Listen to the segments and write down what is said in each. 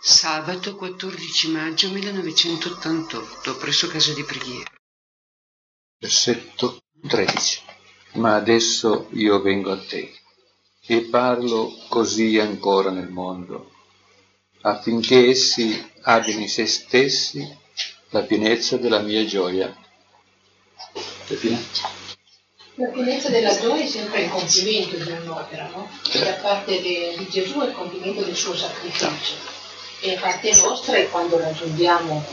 Sabato 14 maggio 1988, presso casa di preghiera. Versetto 13. Ma adesso io vengo a te e parlo così ancora nel mondo, affinché essi abbiano in se stessi la pienezza della mia gioia. La pienezza della gioia è sempre il compimento di un'opera, no? Da parte di Gesù è il compimento del suo sacrificio, e da parte nostra è quando raggiungiamo.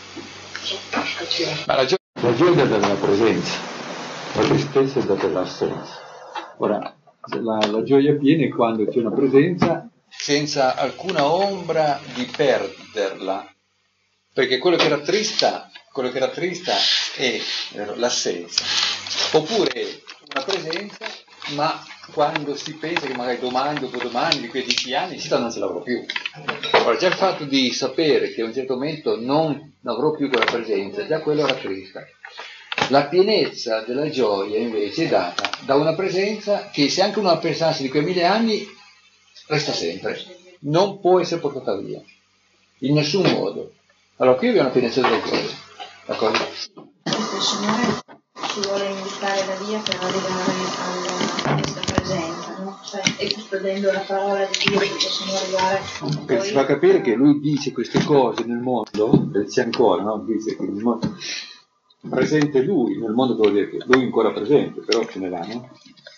Ma la gioia è data dalla presenza, la tristezza è data dall'assenza. Ora, la gioia avviene quando c'è una presenza senza alcuna ombra di perderla, perché quello che rattrista è l'assenza, oppure una presenza, ma quando si pensa che magari domani, dopodomani, di quei 10 anni, non ce l'avrò più. Ora, già il fatto di sapere che a un certo momento non avrò più quella presenza, già quello rattrista. La pienezza della gioia invece è data da una presenza che, se anche uno pensasse di quei 1000 anni, resta sempre, non può essere portata via, in nessun modo. Allora qui abbiamo la pienezza della gioia, d'accordo? Il Signore ci vuole indicare la via per arrivare a questa presenza, no? Cioè, e custodendo la parola di Dio che possiamo arrivare. Perché si fa capire che lui dice queste cose nel mondo, dice ancora, no? Dice che nel mondo presente lui, nel mondo vuol dire che lui è ancora presente, però se ne va, no?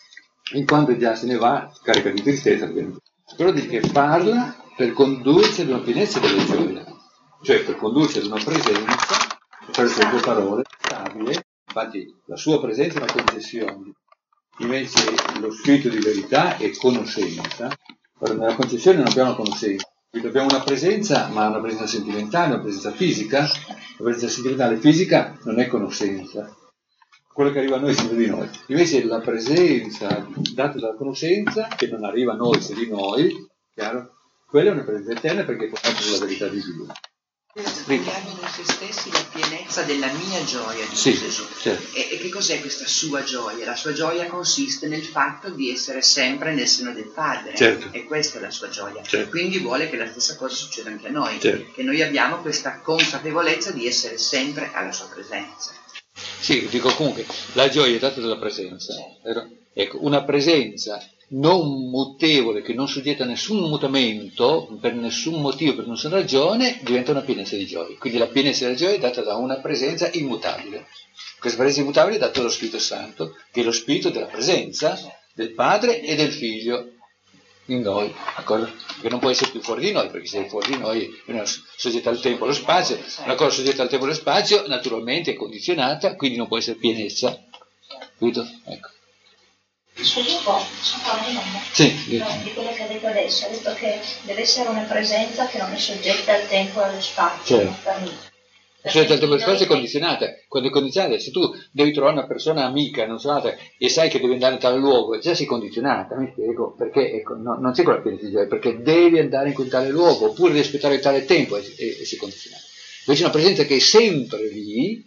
In quanto già se ne va, carica di tristezza, però dice che parla per condurci ad una pienezza della gioia, cioè per condurci ad una presenza, per le sue parole, stabile. Infatti la sua presenza è una concessione, invece lo spirito di verità è conoscenza. Ora, nella concessione non abbiamo una conoscenza, quindi abbiamo una presenza, ma una presenza sentimentale, una presenza fisica. La presenza sentimentale fisica non è conoscenza, quello che arriva a noi è sempre di noi. Invece la presenza data dalla conoscenza, che non arriva a noi se di noi, chiaro? Quella è una presenza eterna perché è portata sulla verità di Dio. Abbiamo in se stessi la pienezza della mia gioia, dice Sì, Gesù. certo. E che cos'è questa sua gioia? La sua gioia consiste nel fatto di essere sempre nel seno del Padre. Certo. E questa è la sua gioia. Certo. Quindi vuole che la stessa cosa succeda anche a noi, Certo. che noi abbiamo questa consapevolezza di essere sempre alla sua presenza. Sì, dico comunque, la gioia è data dalla presenza. Vero? Ecco, una presenza non mutevole, che non soggetta a nessun mutamento, per nessun motivo, per nessuna ragione, diventa una pienezza di gioia. Quindi la pienezza della gioia è data da una presenza immutabile. Questa presenza immutabile è data dallo Spirito Santo, che è lo spirito della presenza del Padre e del Figlio in noi, d'accordo? Che non può essere più fuori di noi, perché se è fuori di noi è una soggetta al tempo e allo spazio, una cosa soggetta al tempo e allo spazio naturalmente è condizionata, quindi non può essere pienezza, capito? Ecco. Scusi un po', sono qua una domanda. Sì, di quello che ha detto adesso, ha detto che deve essere una presenza che non è soggetta al tempo e allo spazio. Certo. Cioè, il tempo e lo spazio è condizionata. Quando è condizionata, se tu devi trovare una persona amica, non so, e sai che devi andare in tale luogo, già sei condizionata, mi spiego, perché ecco, non c'è quella pienezza di gioia, perché devi andare in quel tale luogo, oppure devi aspettare tale tempo e sei condizionata. Invece una presenza che è sempre lì,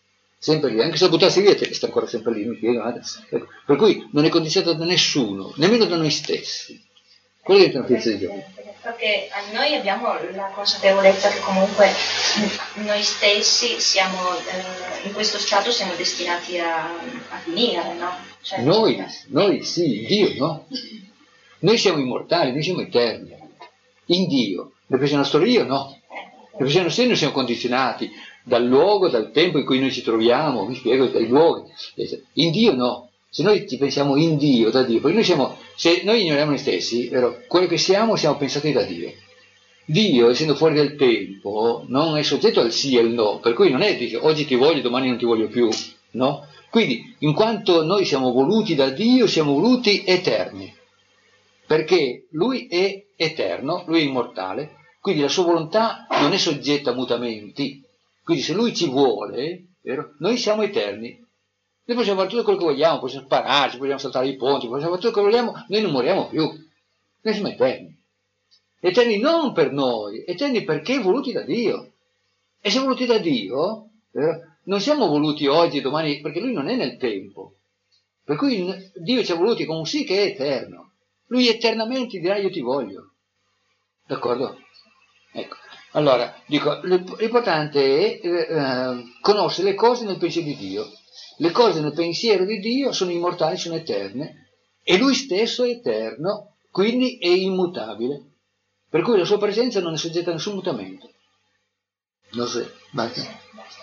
anche se la buttassi via, te sta ancora sempre lì, mi spiego. Ecco. Per cui non è condizionata da nessuno, nemmeno da noi stessi. Quello diventa una pienezza di gioia. Perché noi abbiamo la consapevolezza che comunque noi stessi siamo in questo stato, siamo destinati a finire, no? Cioè, noi sì, Dio no. Noi siamo immortali, noi siamo eterni. In Dio. Le persone nostro io no. Le persone nostre noi siamo condizionati dal luogo, dal tempo in cui noi ci troviamo, mi spiego, dai luoghi. In Dio no. Se noi ci pensiamo in Dio, da Dio, perché noi siamo, se noi ignoriamo noi stessi, vero, quello che siamo pensati da Dio. Dio, essendo fuori del tempo, non è soggetto al sì e al no, per cui non è che oggi ti voglio, domani non ti voglio più, no? Quindi, in quanto noi siamo voluti da Dio, siamo voluti eterni, perché Lui è eterno, Lui è immortale, quindi la sua volontà non è soggetta a mutamenti, quindi se Lui ci vuole, vero, noi siamo eterni. Noi possiamo fare tutto quello che vogliamo, possiamo spararci, possiamo saltare i ponti, possiamo fare tutto quello che vogliamo, noi non moriamo più, noi siamo eterni. Eterni non per noi, eterni perché voluti da Dio. E se voluti da Dio, non siamo voluti oggi e domani, perché Lui non è nel tempo. Per cui Dio ci ha voluti con un sì che è eterno. Lui eternamente dirà io ti voglio. D'accordo? Ecco, allora, dico, l'importante è conoscere le cose nel pensiero di Dio. Le cose nel pensiero di Dio sono immortali, sono eterne, e Lui stesso è eterno, quindi è immutabile. Per cui la sua presenza non è soggetta a nessun mutamento. Non so, basta.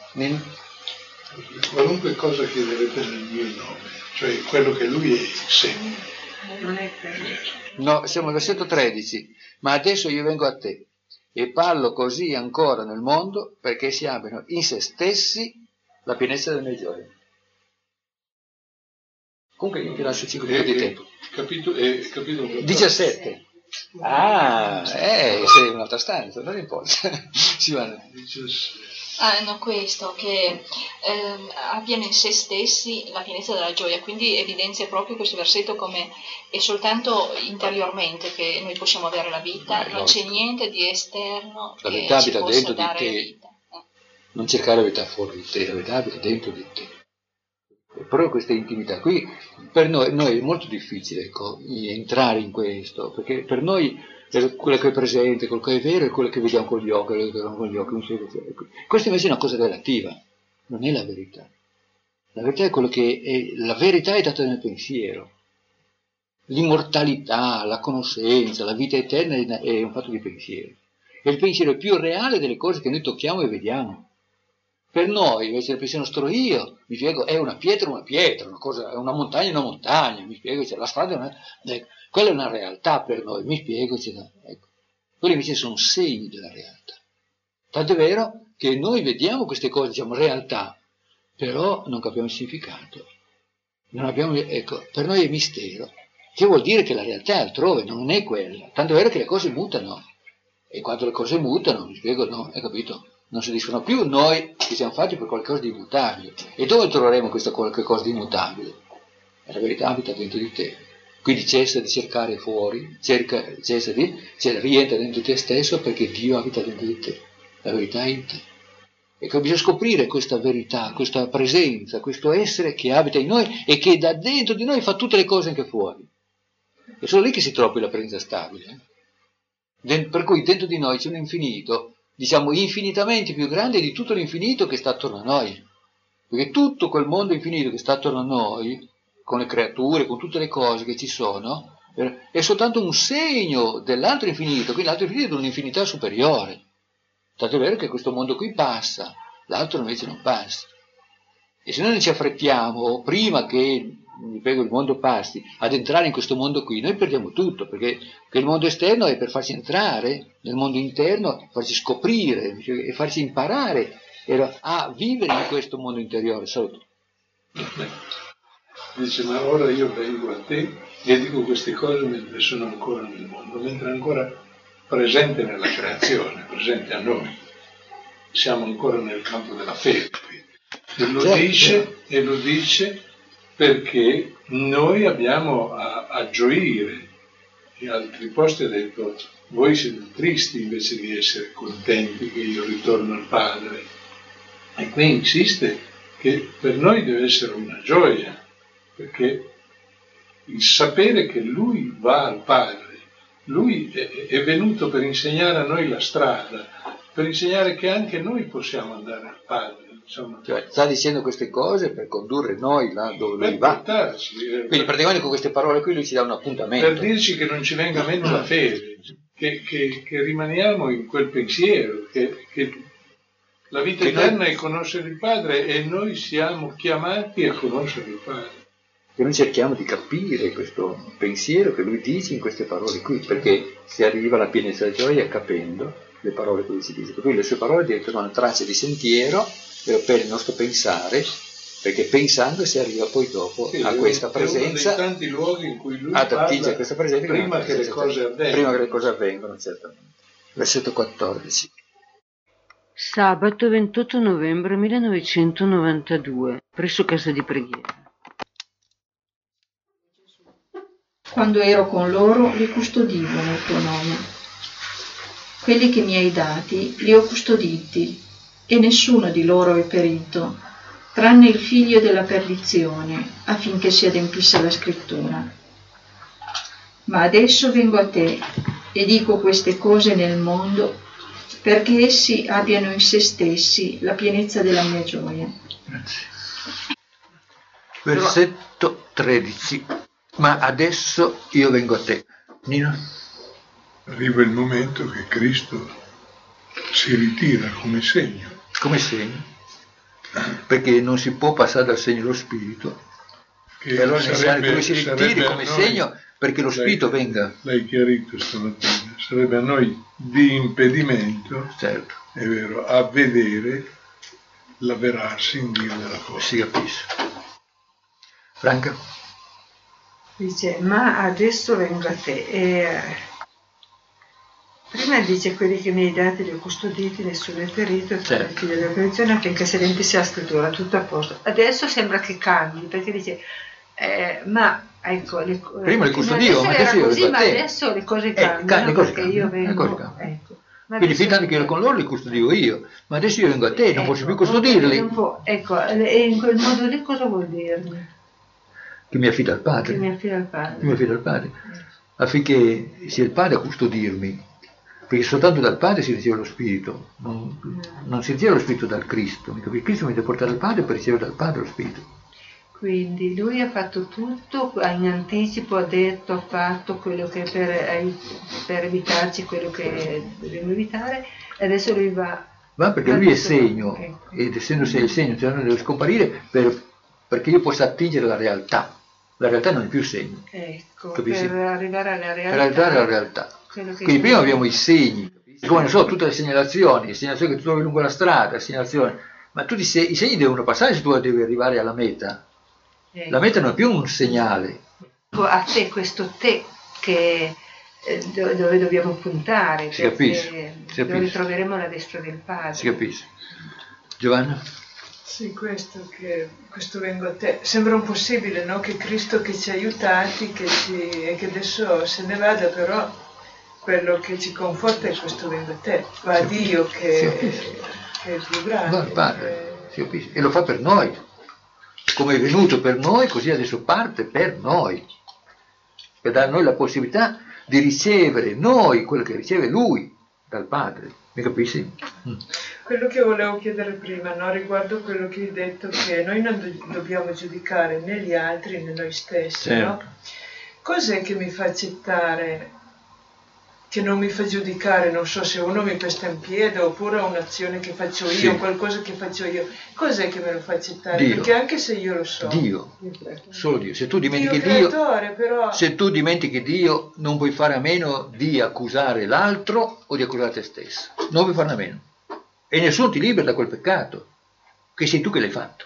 Qualunque cosa chiederete nel mio nome, cioè quello che Lui è sempre. Non è vero. No, siamo al versetto 13. Ma adesso io vengo a te e parlo così ancora nel mondo perché si abbiano in se stessi la pienezza delle mie gioie. Comunque io ti lascio 5 minuti di tempo. Capito 17. Ah, sei in un'altra stanza, non importa. Silvana. No, questo, che abbiano in se stessi la pienezza della gioia, quindi evidenzia proprio questo versetto come è soltanto interiormente che noi possiamo avere la vita, non c'è niente di esterno la che verità ci abita possa dentro di dare te. vita. Non cercare la verità fuori di te, la verità abita dentro di te. Però questa intimità qui, per noi è molto difficile, ecco, entrare in questo, perché per noi quello che è presente, quello che è vero è quello che vediamo con gli occhi, Questa invece è una cosa relativa, non è la verità. La verità è quello che è, la verità è data nel pensiero. L'immortalità, la conoscenza, la vita eterna è un fatto di pensiero. È il pensiero più reale delle cose che noi tocchiamo e vediamo. Per noi, invece, il pensiero nostro io, mi spiego, è una pietra, una cosa, è una montagna, mi spiego, cioè, la strada è ecco, quella è una realtà per noi, mi spiego, cioè, ecco. Quelli invece sono segni della realtà. Tanto è vero che noi vediamo queste cose, diciamo, realtà, però non capiamo il significato. Non abbiamo, ecco, per noi è mistero, che vuol dire che la realtà è altrove, non è quella. Tanto è vero che le cose mutano, e quando le cose mutano, mi spiego, no, hai capito? Non soddisfano più noi che siamo fatti per qualcosa di immutabile. E dove troveremo questa qualche cosa di immutabile? La verità abita dentro di te. Quindi cessa di cercare fuori, rientra dentro di te stesso perché Dio abita dentro di te. La verità è in te. Ecco, bisogna scoprire questa verità, questa presenza, questo essere che abita in noi e che da dentro di noi fa tutte le cose anche fuori. È solo lì che si trova la presenza stabile. Per cui dentro di noi c'è un infinito, diciamo infinitamente più grande di tutto l'infinito che sta attorno a noi, perché tutto quel mondo infinito che sta attorno a noi, con le creature, con tutte le cose che ci sono, è soltanto un segno dell'altro infinito, quindi l'altro infinito è un'infinità superiore. Tanto è vero che questo mondo qui passa, l'altro invece non passa. E se noi non ci affrettiamo, prima che il mondo passi, ad entrare in questo mondo qui, noi perdiamo tutto, perché il mondo esterno è per farci entrare nel mondo interno, farci scoprire e farci imparare a vivere in questo mondo interiore. Solo. Dice, ma ora io vengo a te e dico queste cose mentre sono ancora nel mondo, mentre ancora presente nella creazione, presente a noi. Siamo ancora nel campo della fede. E lo dice perché noi abbiamo a gioire. In altri posti ha detto, voi siete tristi invece di essere contenti che io ritorno al Padre. E qui insiste che per noi deve essere una gioia, perché il sapere che Lui va al Padre, Lui è venuto per insegnare a noi la strada, per insegnare che anche noi possiamo andare al Padre. Insomma. Cioè, sta dicendo queste cose per condurre noi là dove Lui va. Quindi praticamente con queste parole qui Lui ci dà un appuntamento. Per dirci che non ci venga meno la fede, che rimaniamo in quel pensiero, che la vita eterna è conoscere il Padre e noi siamo chiamati a conoscere il Padre. Che noi cerchiamo di capire questo pensiero che Lui dice in queste parole qui, perché si arriva alla pienezza della gioia capendo le parole che Lui ci dice. Per cui le sue parole diventano una traccia di sentiero per il nostro pensare, perché pensando si arriva poi dopo a questa presenza, è uno dei tanti luoghi in cui Lui ad attingere questa presenza prima che le cose avvengano. Prima che le cose avvengano, certamente. Versetto 14. Sabato 28 novembre 1992, presso casa di preghiera. Quando ero con loro li custodivo nel tuo nome. Quelli che mi hai dati li ho custoditi e nessuno di loro è perito, tranne il figlio della perdizione, affinché si adempisse la scrittura. Ma adesso vengo a te e dico queste cose nel mondo perché essi abbiano in se stessi la pienezza della mia gioia. Grazie. Versetto 13. Ma adesso io vengo a te. Nino? Arriva il momento che Cristo si ritira come segno. Come segno? Perché non si può passare dal segno dello Spirito. E allora è necessario che si ritiri come segno perché lo Spirito venga. L'hai chiarito stamattina. Sarebbe a noi di impedimento, certo, è vero, a vedere l'avverarsi in Dio della cosa. Si capisce. Franca? Dice, ma adesso vengo a te. Prima dice, quelli che mi hai dati li ho custoditi, nessuno è ferito, e certo, figlio della correzione affinché si adempisse la scrittura, tutto a posto. Adesso sembra che cambi, perché dice, ma ecco, prima le custodio, ma adesso così, ma adesso le cose cambiano, le cose perché io vengo, ecco. Quindi fin tanto che ero con loro li custodio io, ma adesso io vengo a te, non posso più custodirli. Ecco, e in quel modo lì cosa vuol dire? Che mi affida al Padre. Che mi affida al Padre. Che mi affida al Padre. Affinché sia il Padre a custodirmi. Perché soltanto dal Padre si riceve lo Spirito. Non si riceve lo Spirito dal Cristo. Perché Cristo mi deve portare al Padre per ricevere dal Padre lo Spirito. Quindi lui ha fatto tutto, in anticipo ha detto, ha fatto quello che per evitarci quello che dobbiamo evitare, e adesso lui va... Ma perché lui è segno, ecco. Ed essendo il segno, cioè non deve scomparire perché io possa attingere la realtà. La realtà non è più segno. Ecco, capisci? per arrivare alla realtà. Per arrivare alla realtà. Quindi prima abbiamo i segni, come ne so, tutte le segnalazioni che tu trovi lungo la strada, segnalazioni, ma tutti i segni devono passare se tu devi arrivare alla meta. Ecco. La meta non è più un segnale. A te, questo te che dove dobbiamo puntare, si capisce, dove troveremo la destra del Padre. Si capisce. Giovanna? Sì, questo vengo a te. Sembra impossibile, no? Che Cristo che ci ha aiutati e che adesso se ne vada, però quello che ci conforta è questo vengo a te. Va a Dio che è il più grande. No, il Padre, si capisce. E lo fa per noi. Come è venuto per noi, così adesso parte per noi. Per dare a noi la possibilità di ricevere noi quello che riceve Lui dal Padre. Mi capisci? Quello che volevo chiedere prima, no? Riguardo quello che hai detto, che noi non dobbiamo giudicare né gli altri né noi stessi, certo. No? Cos'è che mi fa accettare, che non mi fa giudicare, non so se uno mi pesta in piede oppure un'azione che faccio io, sì. Qualcosa che faccio io, cos'è che me lo fa accettare? Dio. Perché anche se io lo so. Dio, solo Dio. Se tu dimentichi però... se tu dimentichi Dio, non puoi fare a meno di accusare l'altro o di accusare te stesso. Non puoi farne a meno. E nessuno ti libera da quel peccato, che sei tu che l'hai fatto.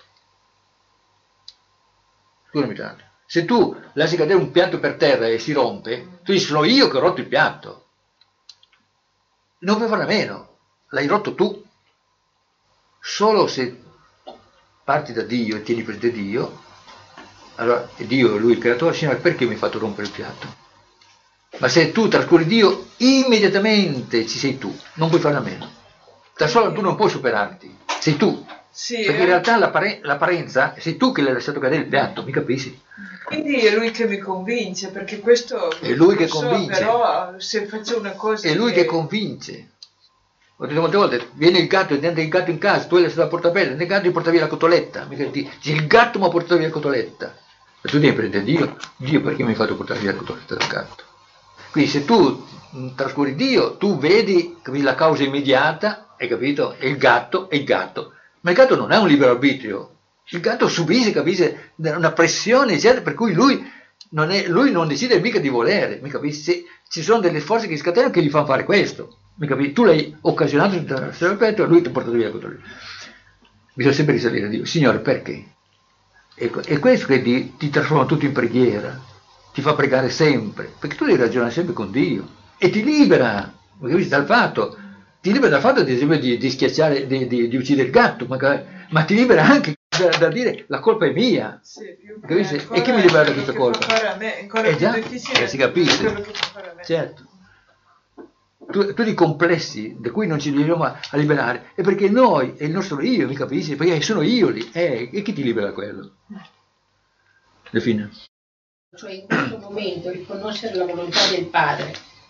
Scusami tanto. Se tu lasci cadere un piatto per terra e si rompe, tu dici sono io che ho rotto il piatto. Non puoi farne a meno, l'hai rotto tu. Solo se parti da Dio e tieni presente Dio, allora Dio è Lui il creatore, Signore, perché mi hai fatto rompere il piatto? Ma se tu trascuri Dio, immediatamente ci sei tu, non puoi farne a meno. Da solo tu non puoi superarti, sei tu. Sì, perché in realtà l'apparenza sei tu che l'hai lasciato cadere il piatto, mi capisci? Quindi è Lui che mi convince, perché questo è Lui che convince. Però se faccio una cosa è Lui che convince. Ho detto molte volte, viene il gatto, entra il gatto in casa, tu hai lasciato la portabella, il gatto ti porta via la cotoletta, il gatto mi ha portato via la cotoletta. E tu devi prendere Dio perché mi hai fatto portare via la cotoletta del gatto? Quindi se tu trascuri Dio, tu vedi la causa immediata, hai capito? È il gatto, ma il gatto non ha un libero arbitrio, il gatto subisce, capisce, una pressione certa per cui lui non decide mica di volere, mi capisci? Ci sono delle forze che scatenano che gli fanno fare questo, mi capisci? Tu l'hai occazionato sul serpente e lui ti ha portato via la cotoletta. Bisogna sempre risalire a Dio, Signore, perché? Ecco, è questo che ti trasforma tutto in preghiera, ti fa pregare sempre, perché tu devi ragionare sempre con Dio e ti libera, dal fatto, ad esempio di schiacciare, di uccidere il gatto, ma ti libera anche da dire la colpa è mia, sì, e chi mi libera da questa colpa? È già, si capisce, certo. Tutti i complessi da cui non ci riusciamo a liberare è perché noi, è il nostro io, mi capisci? Perché sono io lì, e chi ti libera da quello? Le fine. Cioè in questo momento riconoscere la volontà del Padre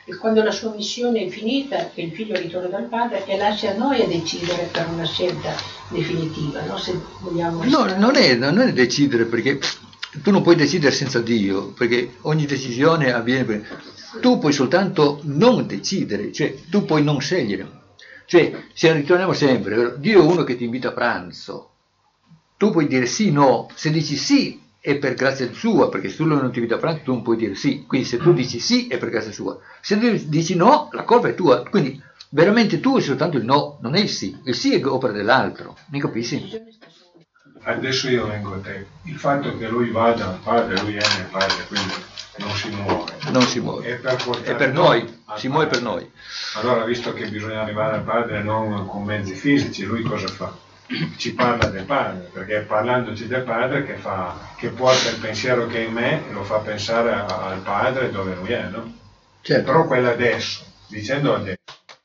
E quando la sua missione è finita, che il figlio ritorna dal padre, e lascia a noi a decidere per una scelta definitiva, no? Se vogliamo... No, non è decidere, perché tu non puoi decidere senza Dio, perché ogni decisione avviene. Tu puoi soltanto non decidere, cioè tu puoi non scegliere. Cioè, se ritorniamo sempre, Dio è uno che ti invita a pranzo. Tu puoi dire sì, no. Se dici sì è per grazia sua, perché se tu non ti invita a pranzo tu non puoi dire sì. Quindi se tu dici sì è per grazia sua. Se tu dici no, la colpa è tua. Quindi veramente tu è soltanto il no, non è il sì. Il sì è opera dell'altro, mi capisci? Adesso io vengo a te. Il fatto che lui vada al padre, lui è nel padre, quindi non si muove. Non si muove. È per noi, si muove per noi. Allora, visto che bisogna arrivare al padre non con mezzi fisici, lui cosa fa? Ci parla del padre, perché è parlandoci del padre che porta il pensiero che è in me e lo fa pensare al padre dove lui è, no? Certo. Però quello adesso, dicendo adesso,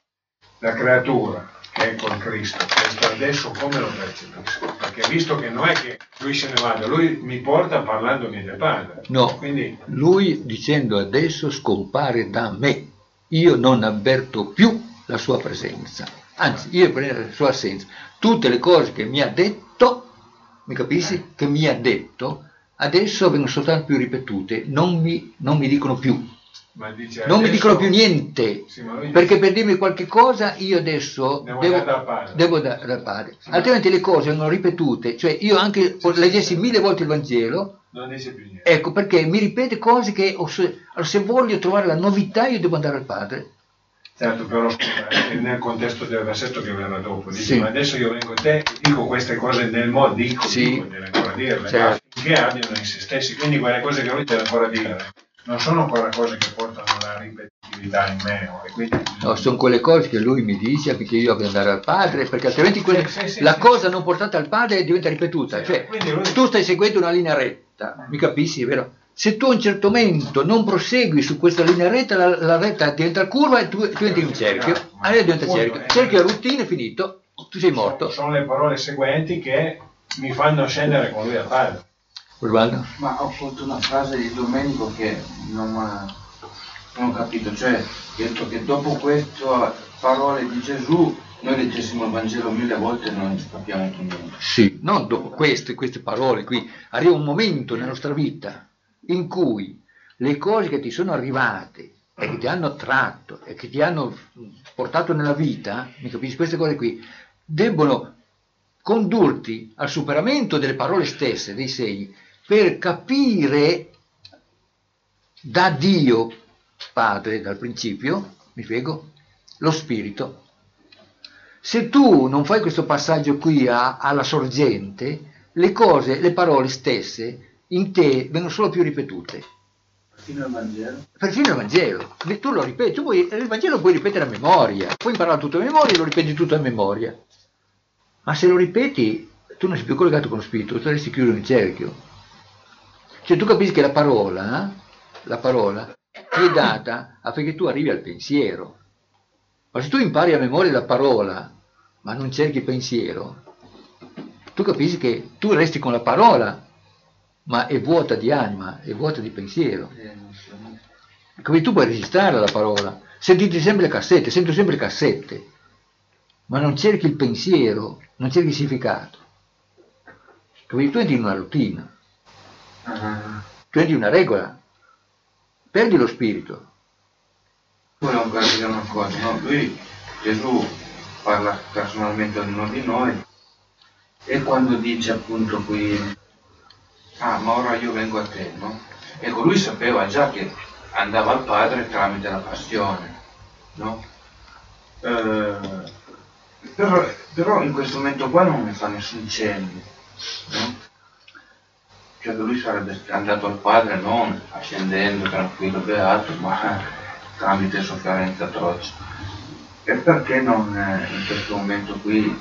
la creatura che è con Cristo, questo adesso come lo percepisco? Perché visto che non è che lui se ne vada, lui mi porta parlandomi del padre. No, quindi lui dicendo adesso scompare da me, io non avverto più la sua presenza, anzi io prendo la sua assenza. Tutte le cose che mi ha detto, mi capisci? Che mi ha detto, adesso vengono soltanto più ripetute, non mi dicono più. Ma dice non adesso, mi dicono più niente, sì, perché per dirmi qualche cosa io adesso devo dare dal padre, altrimenti le cose vengono ripetute, cioè io anche leggessi 1000 volte il Vangelo, non dice più niente. Ecco perché mi ripete cose che se voglio trovare la novità io devo andare al padre. Certo, però scusa, nel contesto del versetto che verrà dopo, dice, sì. Ma adesso io vengo a te e dico queste cose nel modo, deve ancora dirle, certo. Affinché abbiano in se stessi, quindi quelle cose che lui deve ancora dire non sono ancora cose che portano la ripetitività in me. E quindi... No, sono quelle cose che lui mi dice affinché io abbia andare al padre, perché altrimenti la cosa non portata al padre diventa ripetuta, cioè lui... tu stai seguendo una linea retta, mi capisci, vero? Se tu a un certo momento non prosegui su questa linea retta, la retta diventa curva e tu entri in un cerchio, allora diventa cerchio. Cerchio è routine, è finito, tu sei morto. Sono le parole seguenti che mi fanno scendere con lui al padre. Ma ho fatto una frase di Domenico che non ho capito, cioè detto che dopo queste parole di Gesù noi leggessimo il Vangelo 1000 volte e non ci capiamo più niente. Sì, non dopo queste parole qui, arriva un momento nella nostra vita in cui le cose che ti sono arrivate e che ti hanno attratto e che ti hanno portato nella vita, mi capisci, queste cose qui debbono condurti al superamento delle parole stesse, dei segni, per capire da Dio Padre dal principio, mi spiego, lo Spirito. Se tu non fai questo passaggio qui alla sorgente, le cose, le parole stesse in te vengono solo più ripetute. Perfino il Vangelo? Perfino il Vangelo. Tu lo ripeti, il Vangelo lo puoi ripetere a memoria, puoi imparare tutto a memoria e lo ripeti tutto a memoria. Ma se lo ripeti, tu non sei più collegato con lo Spirito, tu resti chiuso in cerchio. Cioè tu capisci che la parola ti è data affinché tu arrivi al pensiero. Ma se tu impari a memoria la parola, ma non cerchi il pensiero, tu capisci che tu resti con la parola, ma è vuota di anima, è vuota di pensiero. Quindi tu puoi registrare la parola, sentite sempre le cassette, sento sempre le cassette, ma non cerchi il pensiero, non cerchi il significato. Quindi tu entri in una routine, tu entri in una regola, perdi lo spirito. Volevo capire una cosa, no? Lui, Gesù, parla personalmente a ognuno di noi e quando dice appunto qui, ma ora io vengo a te, no? Ecco, lui sapeva già che andava al Padre tramite la passione, no? Però in questo momento qua non mi fa nessun cenno, no? Cioè che lui sarebbe andato al Padre non ascendendo tranquillo beato, ma tramite sofferenza atroce. E perché non in questo momento qui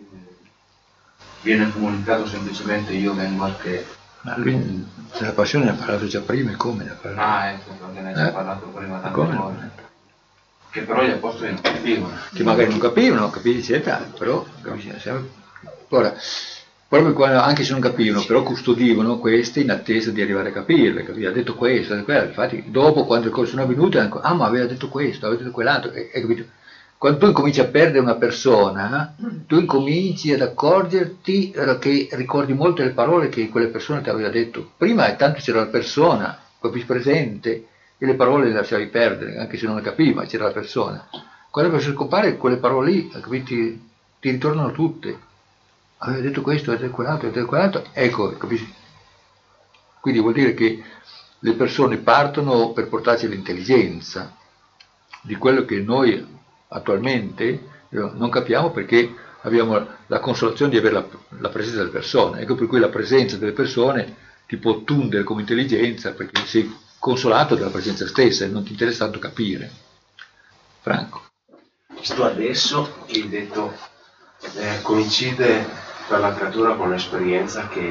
viene comunicato semplicemente io vengo a te? Ma lui della passione ne ha parlato già prima, e come ne ha parlato? Ecco, perché ne ha già parlato prima tante volte. Che però gli apostoli non capivano. Che magari non capivano, capisci, però capisci sempre. Ora, proprio quando, anche se non capivano, però custodivano queste in attesa di arrivare a capirle, ha detto questo, infatti dopo quando le cose sono avvenute, ma aveva detto questo, aveva detto quell'altro, capito? Quando tu incominci a perdere una persona, tu incominci ad accorgerti che ricordi molte le parole che quelle persone ti aveva detto. Prima tanto c'era la persona, capisci, presente, e le parole le lasciavi perdere, anche se non le capivi, ma c'era la persona. Quando la persona scompare, quelle parole lì, capito, ti ritornano tutte. Aveva detto questo, aveva detto quell'altro, ecco, capisci? Quindi vuol dire che le persone partono per portarci l'intelligenza di quello che noi attualmente non capiamo, perché abbiamo la consolazione di avere la presenza delle persone. Ecco per cui la presenza delle persone ti può tundere come intelligenza, perché sei consolato dalla presenza stessa e non ti interessa tanto capire. Franco. Sto adesso che hai detto coincide per la creatura con l'esperienza che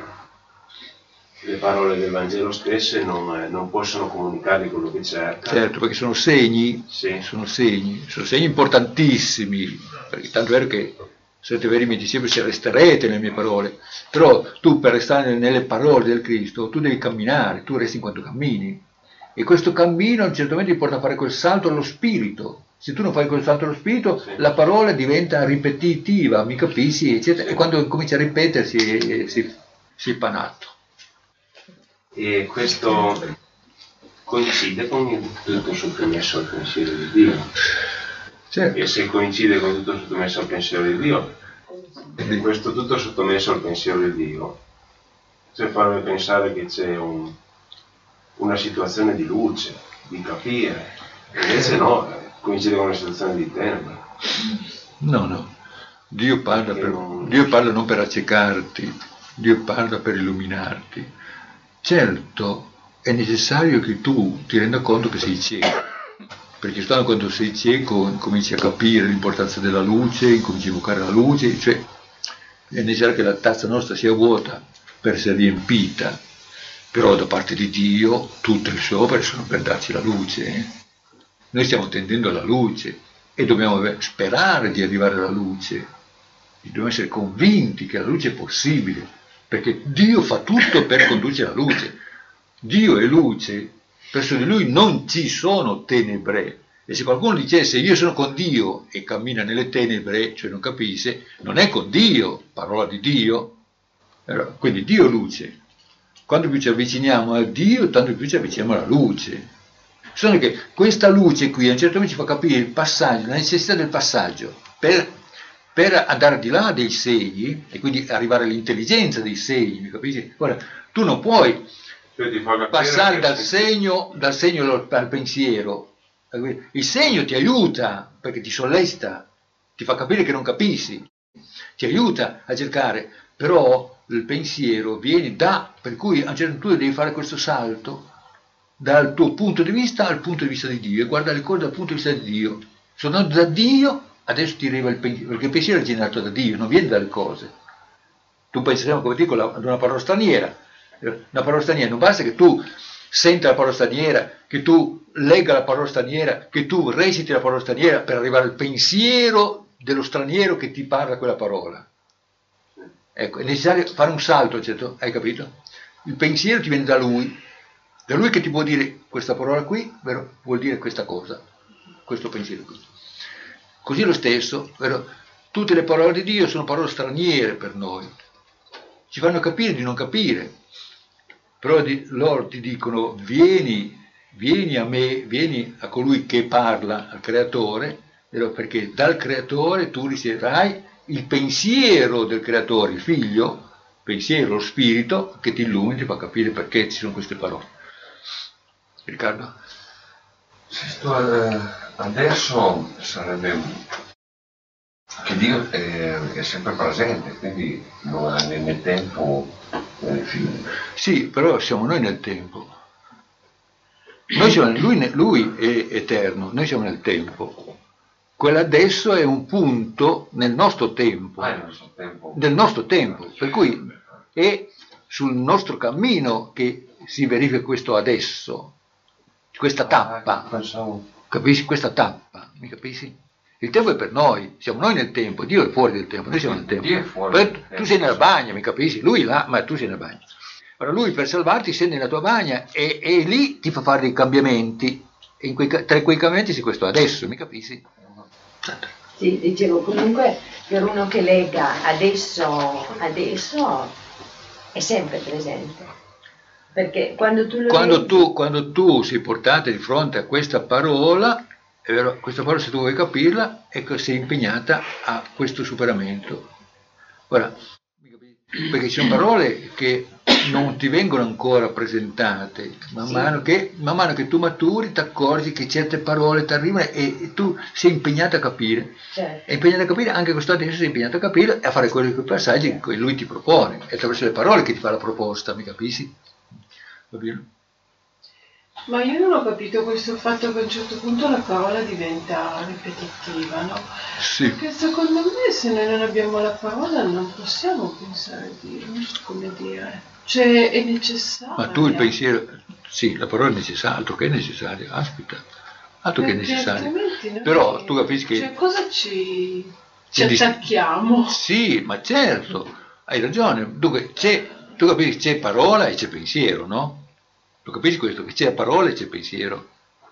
le parole del Vangelo stesse non possono comunicare quello che cerca. Certo, perché sono segni, sì. sono segni importantissimi, perché tanto è vero che siete veri miei discepoli se resterete nelle mie parole, però tu per restare nelle parole del Cristo tu devi camminare, tu resti in quanto cammini, e questo cammino a un certo momento ti porta a fare quel salto allo spirito. Se tu non fai quel salto allo spirito, sì, la parola diventa ripetitiva, mi capisci, eccetera, sì, e quando comincia a ripetersi si panato. E questo coincide con il tutto sottomesso al pensiero di Dio. Certo. E se coincide con tutto sottomesso al pensiero di Dio, questo tutto sottomesso al pensiero di Dio, cioè farebbe pensare che c'è una situazione di luce, di capire, invece no, coincide con una situazione di tenebre. No, Dio parla non per accecarti, Dio parla per illuminarti. Certo, è necessario che tu ti renda conto che sei cieco, perché soltanto quando sei cieco cominci a capire l'importanza della luce, cominci a evocare la luce, cioè è necessario che la tazza nostra sia vuota per essere riempita, però da parte di Dio tutte le sue opere sono per darci la luce. Noi stiamo tendendo alla luce e dobbiamo sperare di arrivare alla luce, dobbiamo essere convinti che la luce è possibile, perché Dio fa tutto per condurci alla luce. Dio è luce, presso di Lui non ci sono tenebre, e se qualcuno dicesse io sono con Dio e cammina nelle tenebre, cioè non capisce, non è con Dio, parola di Dio. Quindi Dio è luce. Quanto più ci avviciniamo a Dio, tanto più ci avviciniamo alla luce. Solo che questa luce qui a un certo punto ci fa capire il passaggio, la necessità del passaggio per andare al di là dei segni e quindi arrivare all'intelligenza dei segni, mi capisci? Ora, tu non puoi passare dal segno al pensiero. Il segno ti aiuta perché ti sollesta, ti fa capire che non capisci, ti aiuta a cercare, però il pensiero viene per cui a un certo punto devi fare questo salto dal tuo punto di vista al punto di vista di Dio e guarda le cose dal punto di vista di Dio. Sono andato da Dio, adesso ti arriva il pensiero, perché il pensiero è generato da Dio, non viene dalle cose. Tu pensi sempre, come dico, ad una parola straniera. Una parola straniera, non basta che tu senta la parola straniera, che tu legga la parola straniera, che tu reciti la parola straniera per arrivare al pensiero dello straniero che ti parla quella parola. Ecco, è necessario fare un salto, certo? Hai capito? Il pensiero ti viene da lui che ti può dire questa parola qui, vero? Vuol dire questa cosa, questo pensiero qui. Così lo stesso, vero? Tutte le parole di Dio sono parole straniere per noi, ci fanno capire di non capire, però loro ti dicono vieni a me, vieni a colui che parla, al creatore, vero? Perché dal creatore tu riceverai il pensiero del creatore, il figlio, pensiero, lo spirito che ti illumina, ti fa capire perché ci sono queste parole. Riccardo? Adesso sarebbe che Dio è sempre presente, quindi non è nel tempo nel film. Sì, però siamo noi nel tempo. Noi siamo, lui è eterno, noi siamo nel tempo. Quello adesso è un punto nel nostro tempo. Nel nostro tempo. Per cui è sul nostro cammino che si verifica questo adesso. Questa tappa, capisci? Questa tappa, mi capisci? Il tempo è per noi, siamo noi nel tempo, Dio è fuori del tempo, noi siamo nel tempo. Dio è fuori del tempo. Tu sei nella bagna, mi capisci? Lui là, ma tu sei nella bagna. Allora lui per salvarti scende nella tua bagna e lì ti fa fare dei cambiamenti. E tra quei cambiamenti c'è questo adesso, mi capisci? Sì, dicevo, comunque per uno che legga adesso è sempre presente. Perché quando tu lo quando tu sei portata di fronte a questa parola, è vero, questa parola se tu vuoi capirla, ecco, sei impegnata a questo superamento. Ora, perché ci sono parole che non ti vengono ancora presentate, man mano che tu maturi ti accorgi che certe parole ti arrivano e tu sei impegnata a capire. Certo. È impegnata a capire, anche questo adesso sei impegnata a capire e a fare quei passaggi che lui ti propone, è attraverso le parole che ti fa la proposta, mi capisci? Va bene? Ma io non ho capito questo fatto che a un certo punto la parola diventa ripetitiva, no? Sì. Perché secondo me se noi non abbiamo la parola non possiamo pensare di, non so come dire, cioè è necessario. Ma tu il pensiero, sì, la parola è necessaria, altro che è necessaria, aspetta, altro che è necessaria. Però tu capisci che... Cioè cosa ci attacchiamo? Sì, ma certo, hai ragione. Dunque, tu capisci che c'è parola e c'è pensiero, no? Tu capisci questo? Che c'è parola e c'è pensiero.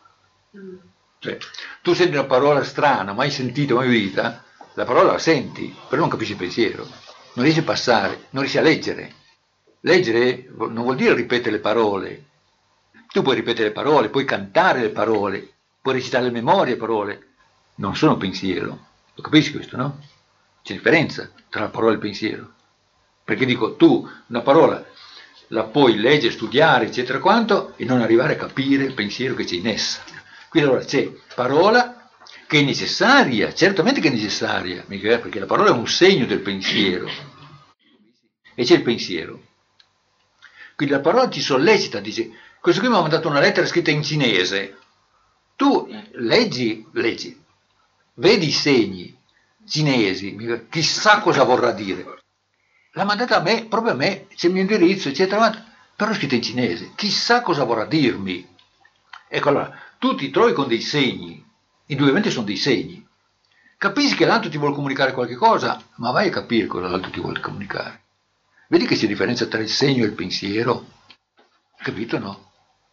Cioè, tu senti una parola strana, mai sentita, mai udita, la parola la senti, però non capisci il pensiero. Non riesci a passare, non riesci a leggere. Leggere non vuol dire ripetere le parole. Tu puoi ripetere le parole, puoi cantare le parole, puoi recitare le memorie le parole. Non sono pensiero. Lo capisci questo, no? C'è differenza tra la parola e il pensiero. Perché dico, tu una parola la puoi leggere, studiare, eccetera quanto, e non arrivare a capire il pensiero che c'è in essa. Quindi allora c'è parola che è necessaria, certamente che è necessaria, perché la parola è un segno del pensiero, e c'è il pensiero. Quindi la parola ti sollecita, dice, questo qui mi ha mandato una lettera scritta in cinese, tu leggi, vedi i segni cinesi, chissà cosa vorrà dire. L'ha mandata a me, proprio a me, c'è il mio indirizzo, eccetera, però è scritto in cinese, chissà cosa vorrà dirmi. Ecco, allora, tu ti trovi con dei segni, indubbiamente sono dei segni, capisci che l'altro ti vuole comunicare qualche cosa, ma vai a capire cosa l'altro ti vuole comunicare. Vedi che c'è differenza tra il segno e il pensiero, capito, no?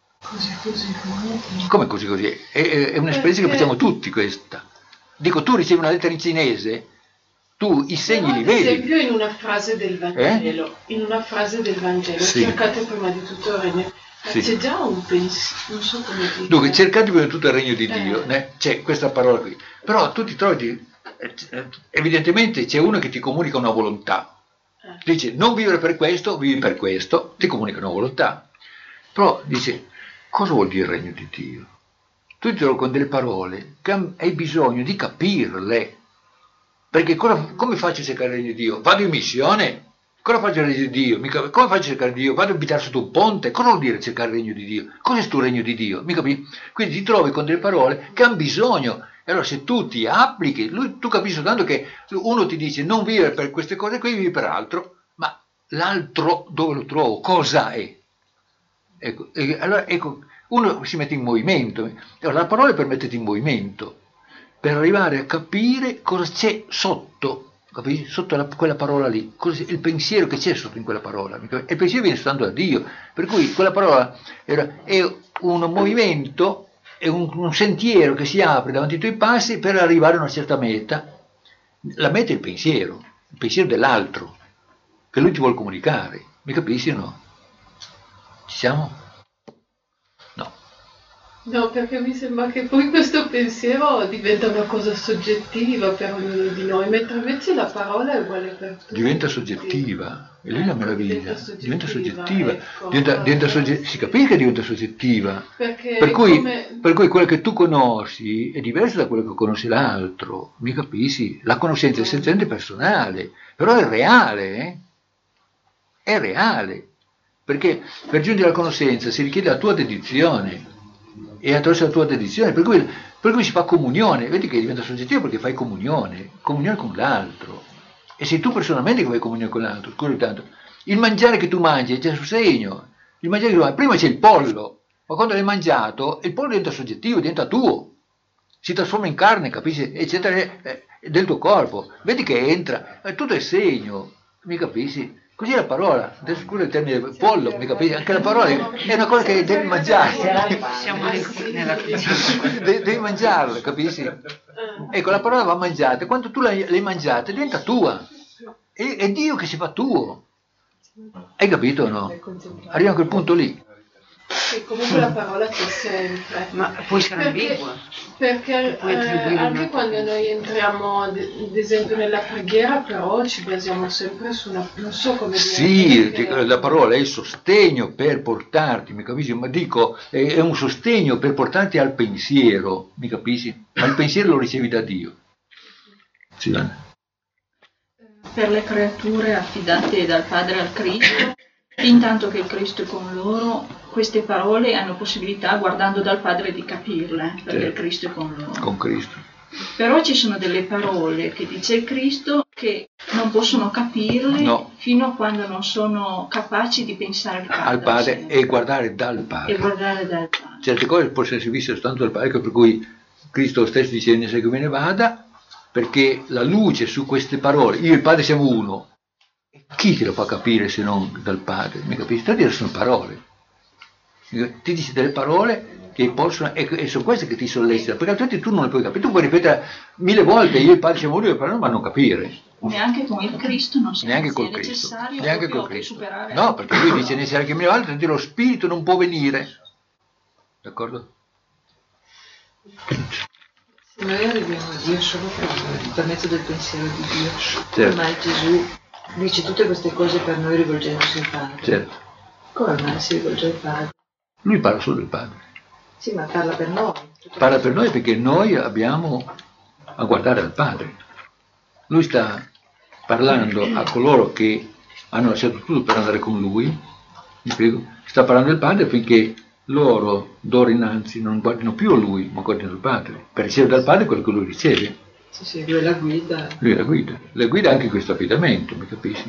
Come così? È un'esperienza che facciamo tutti questa. Dico, tu ricevi una lettera in cinese, tu i segni li vedi. Ad esempio in una frase del Vangelo, sì. Cercate prima di tutto il regno. Sì. C'è già un pensiero, non so come dire. Dunque, cercate prima di tutto il regno di Dio, c'è questa parola qui. Però tu ti trovi, evidentemente c'è uno che ti comunica una volontà. Dice, non vivere per questo, vivi per questo, ti comunica una volontà. Però dice, cosa vuol dire il regno di Dio? Tu ti trovi con delle parole che hai bisogno di capirle. Perché come faccio a cercare il regno di Dio? Vado in missione? Cosa faccio il regno di Dio? Come faccio a cercare Dio? Vado a abitare sotto un ponte? Cosa vuol dire cercare il regno di Dio? Cos'è sto regno di Dio? Mi capisci? Quindi ti trovi con delle parole che hanno bisogno. E allora se tu ti applichi, tu capisci soltanto che uno ti dice non vivere per queste cose qui, vivi per altro, ma l'altro dove lo trovo? Cosa è? Ecco, allora ecco, uno si mette in movimento. Allora, la parola è per metterti in movimento, per arrivare a capire cosa c'è sotto, capisci? Sotto quella parola lì, il pensiero che c'è sotto in quella parola. E il pensiero viene soltanto da Dio, per cui quella parola è un movimento, è un sentiero che si apre davanti ai tuoi passi per arrivare a una certa meta. La meta è il pensiero dell'altro, che lui ti vuole comunicare, mi capisci o no? Ci siamo? No, perché mi sembra che poi questo pensiero diventa una cosa soggettiva per ognuno di noi, mentre invece la parola è uguale per tutti. Diventa soggettiva, e lì è la meraviglia, diventa soggettiva, ecco, si capisce che diventa soggettiva, perché per cui quello che tu conosci è diverso da quello che conosce l'altro, mi capisci? La conoscenza è essenzialmente personale, però è reale, è reale, perché per giungere alla conoscenza si richiede la tua dedizione, e attraverso la tua dedizione, per cui si fa comunione, vedi che diventa soggettivo perché fai comunione con l'altro, e sei tu personalmente che fai comunione con l'altro. Scusa tanto, il mangiare che tu mangi c'è sul segno, il mangiare che tu mangi, prima c'è il pollo, ma quando l'hai mangiato il pollo diventa soggettivo, diventa tuo, si trasforma in carne, capisci? Eccetera, del tuo corpo. Vedi che entra, tutto è segno, mi capisci? Così la parola, adesso scusa il termine pollo, mi capisci? Anche la parola è una cosa che devi mangiare. Siamo nella Devi mangiarla, capisci? Ecco, la parola va mangiata, e quando tu l'hai mangiata diventa tua. È Dio che si fa tuo. Hai capito o no? Arriva a quel punto lì. Sì, comunque la parola c'è sempre. Ma può essere ambigua. Perché anche quando noi entriamo, ad esempio, nella preghiera, però ci basiamo sempre su una... non so come dire. Sì, la parola è il sostegno per portarti, mi capisci? Ma dico, è un sostegno per portarti al pensiero, mi capisci? Ma il pensiero lo ricevi da Dio. Sì, per le creature affidate dal Padre al Cristo, intanto che il Cristo è con loro, queste parole hanno possibilità, guardando dal Padre, di capirle, perché il Cristo è con loro. Con Cristo. Però ci sono delle parole che dice il Cristo che non possono capirle fino a quando non sono capaci di pensare al Padre e guardare dal Padre. Certe cose possono essere viste soltanto dal Padre, per cui Cristo stesso dice: ne sai che me ne vada, perché la luce su queste parole, io e il Padre siamo uno. Chi te lo fa capire se non dal Padre? Mi capisci? Tanto sono parole. Ti dice delle parole che possono, e sono queste che ti sollecitano, perché altrimenti tu non le puoi capire. Tu puoi ripetere 1000 volte: io e il Padre siamo uno, però non capire. Neanche con il Cristo non si neanche col è Cristo. necessario Neanche col Cristo. superare. No, perché lui dice: ne sarà che me ne vada, altrimenti lo spirito non può venire. D'accordo? Noi arriviamo a Dio solo per mezzo del pensiero di Dio. Certo. Come mai Gesù dice tutte queste cose per noi rivolgendosi al Padre? Certo. Come mai si rivolge al Padre? Lui parla solo del Padre. Sì, ma parla per noi. Parla per noi perché noi abbiamo a guardare al Padre. Lui sta parlando a coloro che hanno lasciato tutto per andare con Lui, mi spiego? Sta parlando del Padre affinché loro d'ora innanzi non guardino più a Lui, ma guardino al Padre, per ricevere dal Padre quello che Lui riceve. Sì, lui è la guida. Lui è la guida. La guida anche in questo affidamento, mi capisci?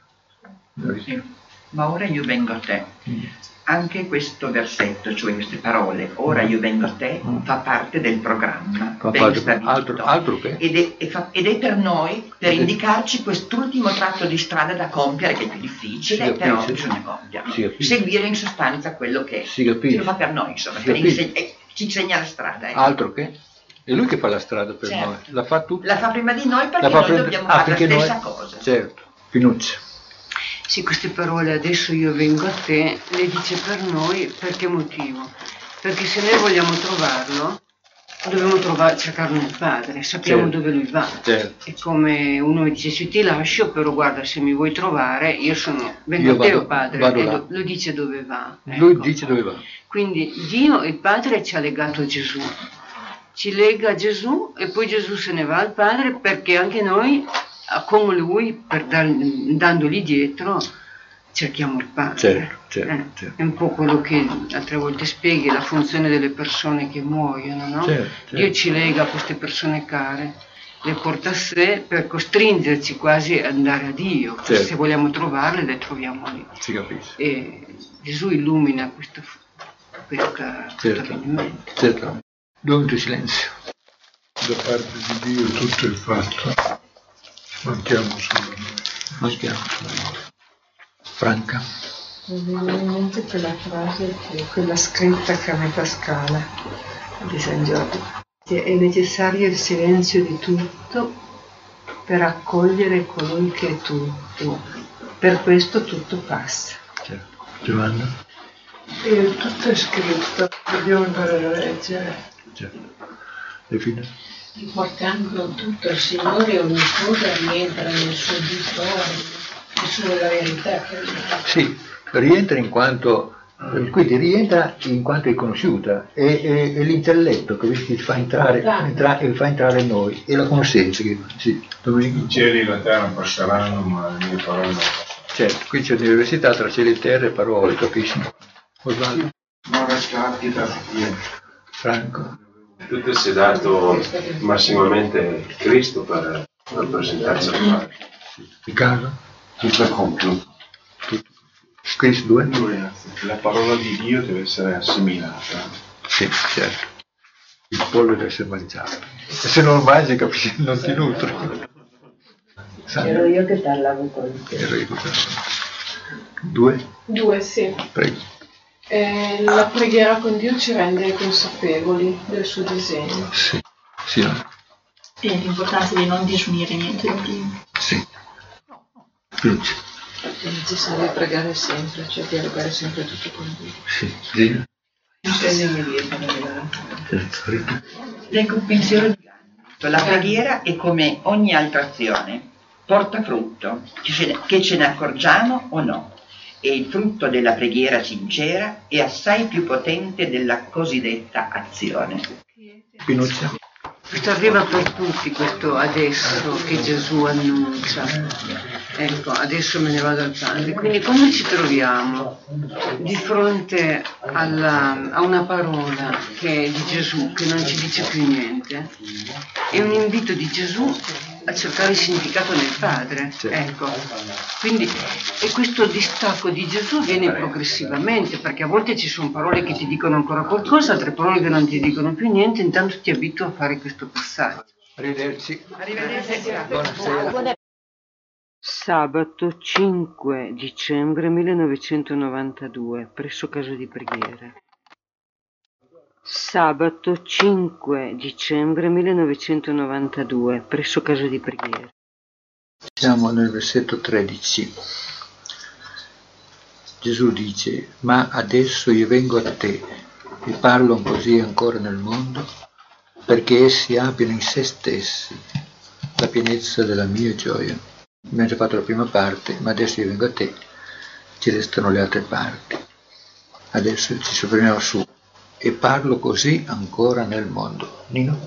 Ma ora io vengo a te. Anche questo versetto, cioè queste parole, ora io vengo a te, fa parte del programma. Fa parte, altro che? Ed è per noi, per indicarci quest'ultimo tratto di strada da compiere, che è più difficile, però bisogna compiere. Seguire in sostanza quello che ce lo fa per noi, insomma, ci insegna la strada. Altro che? È lui che fa la strada per noi. La fa tutta. La fa prima di noi perché noi dobbiamo fare la stessa cosa. Certo. Finuccia. Sì, queste parole, adesso io vengo a te, le dice per noi, per che motivo? Perché se noi vogliamo trovarlo, dobbiamo cercarlo nel Padre, sappiamo dove lui va. Certo. È come uno mi dice: se ti lascio, però guarda, se mi vuoi trovare, io vengo a te, Padre, e lo dice dove va. Lui dice dove va. Quindi Dio, il Padre, ci ha legato a Gesù. Ci lega a Gesù e poi Gesù se ne va al Padre, perché anche noi con lui, dandogli dietro, cerchiamo il Padre. Certo. È un po' quello che altre volte spieghi, la funzione delle persone che muoiono, no? Certo. Dio ci lega a queste persone care, le porta a sé per costringerci quasi ad andare a Dio. Certo. Se vogliamo trovarle, le troviamo lì. Si capisce. E Gesù illumina questo avvenimento. Certo. 2 minuti di silenzio. Da parte di Dio tutto è fatto, manchiamo solo noi. Franca. Mi viene in mente quella frase, quella scritta che a metà scala di San Giorgio. È necessario il silenzio di tutto per accogliere colui che è tutto. Per questo tutto passa. Certo. Giovanna? Tutto è scritto, dobbiamo imparare a leggere. Certo. Le fine? Portando tutto al Signore, ogni cosa rientra nel suo uditore, nella verità che sì, rientra in quanto, quindi rientra in quanto è conosciuta, è l'intelletto che ti fa entrare in noi, e la conoscenza che sì. I cieli e la terra passeranno, ma le mie parole non passeranno. Certo, qui c'è l'università tra cieli e terra e parole, capisci? Non lasciarti da Dio. Franco. Tutto si è dato massimamente Cristo per rappresentarsi al Padre. Riccardo? Tutto è compiuto. Cristo 2? La parola di Dio deve essere assimilata. Sì, certo. Il pollo deve essere mangiato. E se non lo mangi, capisci, non ti nutri. Ero io che parlavo con te. Ero io che parlavo. Due? Due, sì. Prego. La preghiera con Dio ci rende consapevoli del suo disegno. Sì, sì. E l'importanza di non disunire niente da Dio. Sì. Luce. È necessario pregare sempre, cioè dialogare sempre tutto con Dio. Sì, Gina. Leggo un pensiero di Gandhi. La preghiera è come ogni altra azione, porta frutto, che ce ne accorgiamo o no. E il frutto della preghiera sincera è assai più potente della cosiddetta azione. Pinuccia. Questo arriva per tutti, questo adesso che Gesù annuncia. Ecco, adesso me ne vado al Padre. Quindi quando ci troviamo di fronte a una parola che è di Gesù, che non ci dice più niente, è un invito di Gesù a cercare il significato nel Padre. Ecco. Quindi, e questo distacco di Gesù viene progressivamente, perché a volte ci sono parole che ti dicono ancora qualcosa, altre parole che non ti dicono più niente, intanto ti abituo a fare questo passaggio. Arrivederci. Arrivederci. Buonasera. Sabato 5 dicembre 1992, presso casa di preghiera. Sabato 5 dicembre 1992, presso casa di preghiera. Siamo nel versetto 13. Gesù dice: ma adesso io vengo a te e parlo così ancora nel mondo, perché essi abbiano in se stessi la pienezza della mia gioia. Abbiamo già fatto la prima parte, ma adesso io vengo a te, ci restano le altre parti. Adesso ci soffermiamo su e parlo così ancora nel mondo. Nino?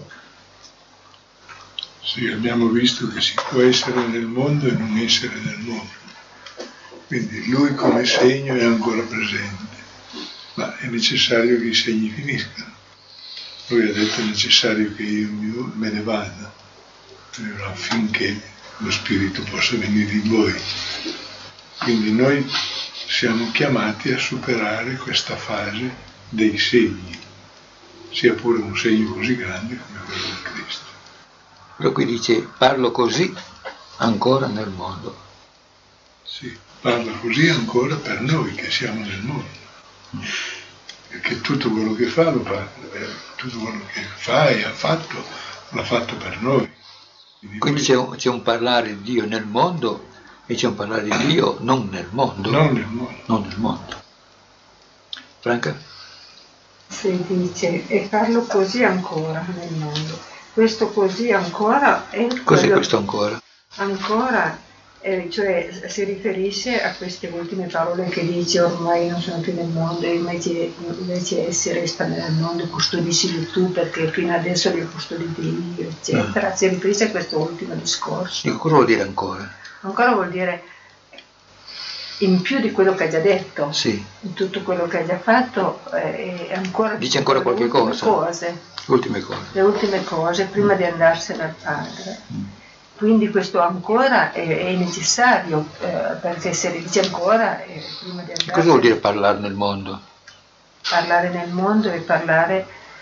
Sì, abbiamo visto che si può essere nel mondo e non essere nel mondo. Quindi lui come segno è ancora presente, ma è necessario che i segni finiscano. Lui ha detto: è necessario che io me ne vada, affinché lo Spirito possa venire in voi. Quindi noi siamo chiamati a superare questa fase dei segni, sia pure un segno così grande come quello di Cristo. Però qui dice: parlo così ancora nel mondo. Sì, parla così ancora per noi che siamo nel mondo. Perché tutto quello che fa lo fa, tutto quello che fa e ha fatto, l'ha fatto per noi. Quindi c'è un parlare di Dio nel mondo e c'è un parlare di Dio non nel mondo. Non nel mondo. Non nel mondo. Franca? Si dice: e parlo così ancora nel mondo. Questo così ancora è... Cos'è questo ancora? Ancora, cioè si riferisce a queste ultime parole che dice: ormai non sono più nel mondo, invece essi restano nel mondo, custodisci tu perché fino adesso li ho custoditi io, eccetera. Si riferisce a questo ultimo discorso. E cosa vuol dire ancora? Ancora vuol dire in più di quello che ha già detto, sì. In tutto quello che ha già fatto, ancora dice ancora qualche cosa. Le ultime cose prima di andarsene al Padre. Quindi questo ancora è necessario, perché se le dice ancora prima di andare. Cosa vuol dire parlare nel mondo? Parlare nel mondo è parlare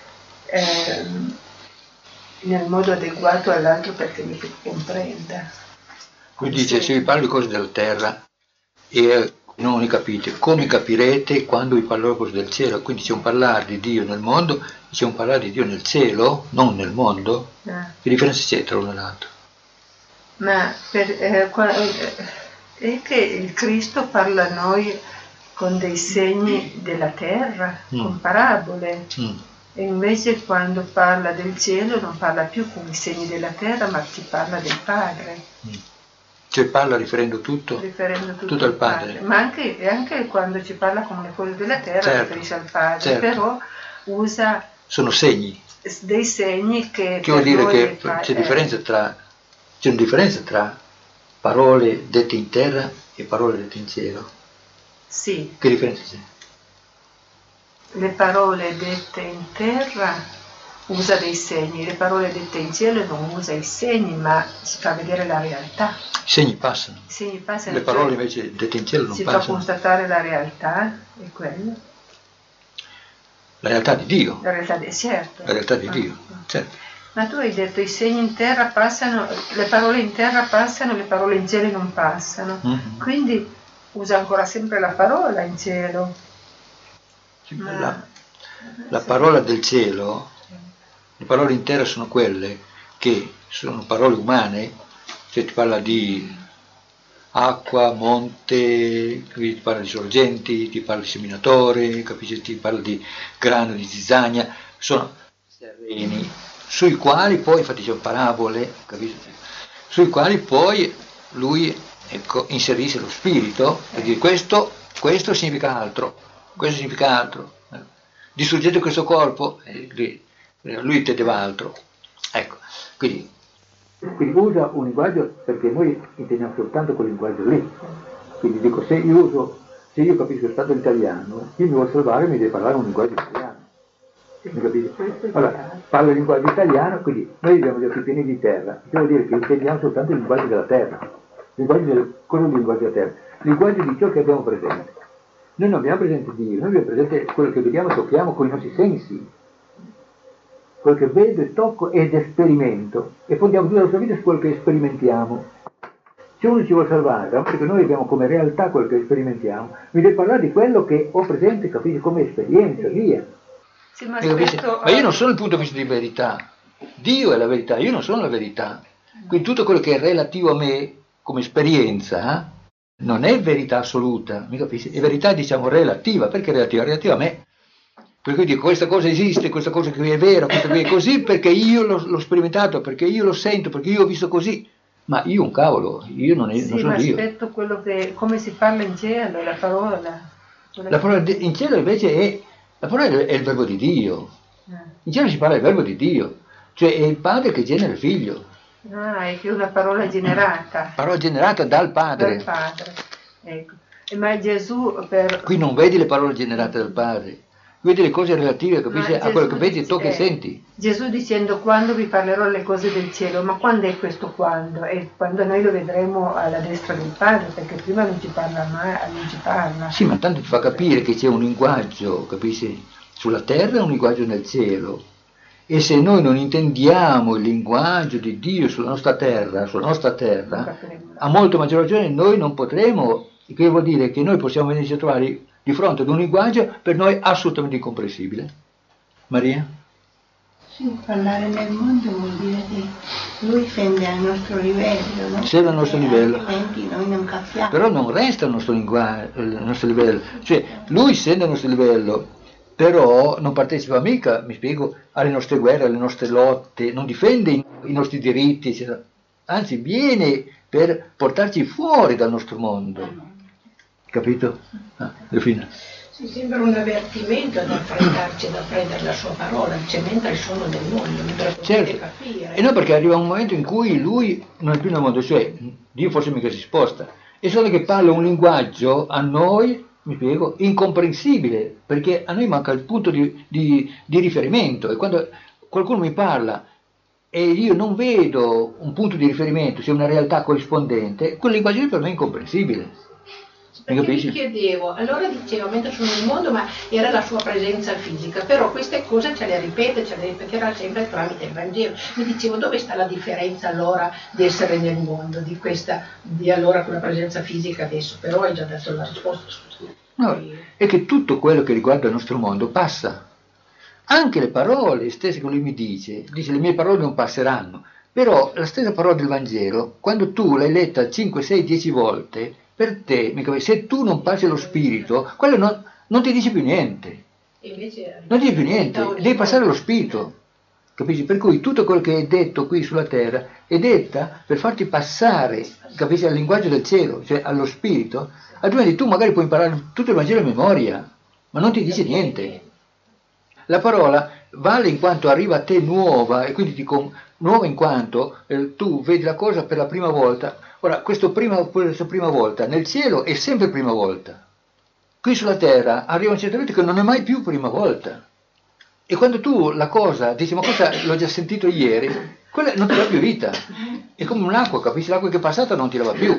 nel modo adeguato all'altro perché mi comprenda. Quindi dice: se vi parlo di cose della terra e non le capite, come capirete quando vi parlerò cose del cielo? Quindi c'è un parlare di Dio nel mondo e c'è un parlare di Dio nel cielo, non nel mondo. Che differenza c'è tra uno e l'altro? Ma è che il Cristo parla a noi con dei segni della terra, con parabole, e invece quando parla del cielo non parla più con i segni della terra, ma ci parla del Padre. Cioè parla riferendo tutto al Padre. Ma anche quando ci parla con le cose della terra riferisce al Padre, però usa... Sono segni. Dei segni che vuol dire che c'è una differenza tra parole dette in terra e parole dette in cielo? Sì. Che differenza c'è? Le parole dette in terra usa dei segni, le parole dette in cielo non usa i segni, ma si fa vedere la realtà. I segni passano. Le parole invece dette in cielo non passano. Si fa constatare la realtà, è quello. La realtà di Dio. Certo. La realtà di Dio, certo. Ma tu hai detto i segni in terra passano, le parole in terra passano, le parole in cielo non passano. Mm-hmm. Quindi usa ancora sempre la parola in cielo. Sì, la parola del cielo, le parole in terra sono quelle che sono parole umane, cioè ti parla di acqua, monte, ti parla di sorgenti, ti parla di seminatore, capisci? Ti parla di grano, di zizzania, sono terreni sui quali poi, infatti sono parabole, capisci? Sui quali poi lui inserisce lo spirito e dice questo significa altro, questo significa altro. Distruggete questo corpo, lui intendeva altro. Ecco, quindi usa un linguaggio perché noi intendiamo soltanto quel linguaggio lì. Quindi dico, se io capisco stato l'italiano, chi mi vuole salvare mi deve parlare un linguaggio italiano. Mi capite? Allora, parla il linguaggio italiano, quindi noi abbiamo gli occhi pieni di terra, devo dire che intendiamo soltanto il linguaggio della terra, quello è il linguaggio della terra, il linguaggio di ciò che abbiamo presente. Noi non abbiamo presente Dio, noi abbiamo presente quello che vediamo e tocchiamo con i nostri sensi, quello che vedo e tocco ed esperimento, e fondiamo tutta la nostra vita su quello che sperimentiamo. Se uno ci vuole salvare, perché noi abbiamo come realtà quello che sperimentiamo, mi deve parlare di quello che ho presente, capisci, come esperienza, via. Sì, ma io non sono il punto di vista di verità, Dio è la verità, io non sono la verità. Quindi tutto quello che è relativo a me come esperienza non è verità assoluta, mi capisci? È verità, diciamo, relativa. Perché relativa? Relativa a me. Per cui dico, questa cosa esiste, questa cosa qui è vera, questa qui è così, perché io l'ho sperimentato, perché io lo sento, perché io ho visto così. Ma io un cavolo, io non sono io. Aspetto quello che, come si parla in cielo, la parola. La parola in cielo invece è il verbo di Dio. In cielo si parla del verbo di Dio, cioè è il padre che genera il figlio. È che una parola generata. Parola generata dal padre. Dal padre, ecco. Ma Gesù Qui non vedi le parole generate dal padre, vedi le cose relative, capisci, a quello che vedi, tocchi e senti. Gesù dicendo quando vi parlerò le cose del cielo, ma quando è questo quando? È quando noi lo vedremo alla destra del Padre, perché prima non ci parla mai, non ci parla. Sì, ma tanto ti fa capire che c'è un linguaggio, capisci, sulla terra e un linguaggio nel cielo. E se noi non intendiamo il linguaggio di Dio sulla nostra terra, a molto maggior ragione noi non potremo, che vuol dire che noi possiamo venirci a trovare di fronte ad un linguaggio per noi assolutamente incomprensibile. Maria? Sì, parlare nel mondo vuol dire che lui scende al nostro livello, no? Scende al nostro livello. Altrimenti noi non capiamo. Però non resta al nostro livello, cioè lui scende al nostro livello, però non partecipa mica, mi spiego, alle nostre guerre, alle nostre lotte, non difende i nostri diritti, eccetera. Anzi viene per portarci fuori dal nostro mondo. Capito? Delfina. Sì, sembra un avvertimento ad affrettarci ad apprendere la sua parola, cioè mentre sono nel mondo, mentre potete capire. E no, perché arriva un momento in cui lui non è più nel mondo, cioè Dio forse mica si sposta, è solo che parla un linguaggio a noi, mi spiego, incomprensibile, perché a noi manca il punto di riferimento, e quando qualcuno mi parla e io non vedo un punto di riferimento, cioè una realtà corrispondente, quel linguaggio per me è incomprensibile. Perché mi chiedevo, allora dicevo, mentre sono nel mondo, ma era la sua presenza fisica, però queste cose ce le ripeterà sempre tramite il Vangelo. Mi dicevo, dove sta la differenza allora di essere nel mondo, di allora quella presenza fisica adesso? Però hai già dato la risposta, scusa. No, è che tutto quello che riguarda il nostro mondo passa. Anche le parole stesse che lui mi dice le mie parole non passeranno, però la stessa parola del Vangelo, quando tu l'hai letta 5, 6, 10 volte, per te, se tu non passi lo spirito, quello non ti dice più niente. Non ti dice più niente, devi passare lo spirito. Capisci? Per cui tutto quello che è detto qui sulla terra è detta per farti passare, capisci, al linguaggio del cielo, cioè allo spirito, altrimenti tu magari puoi imparare tutto il Vangelo a memoria, ma non ti dice niente. La parola vale in quanto arriva a te nuova, e quindi nuova in quanto tu vedi la cosa per la prima volta. Ora, questa prima volta nel cielo è sempre prima volta. Qui sulla terra arriva un certo momento che non è mai più prima volta. E quando tu la cosa dici, ma cosa l'ho già sentito ieri, quella non ti dà più vita. È come un'acqua, capisci? L'acqua che è passata non ti la va più.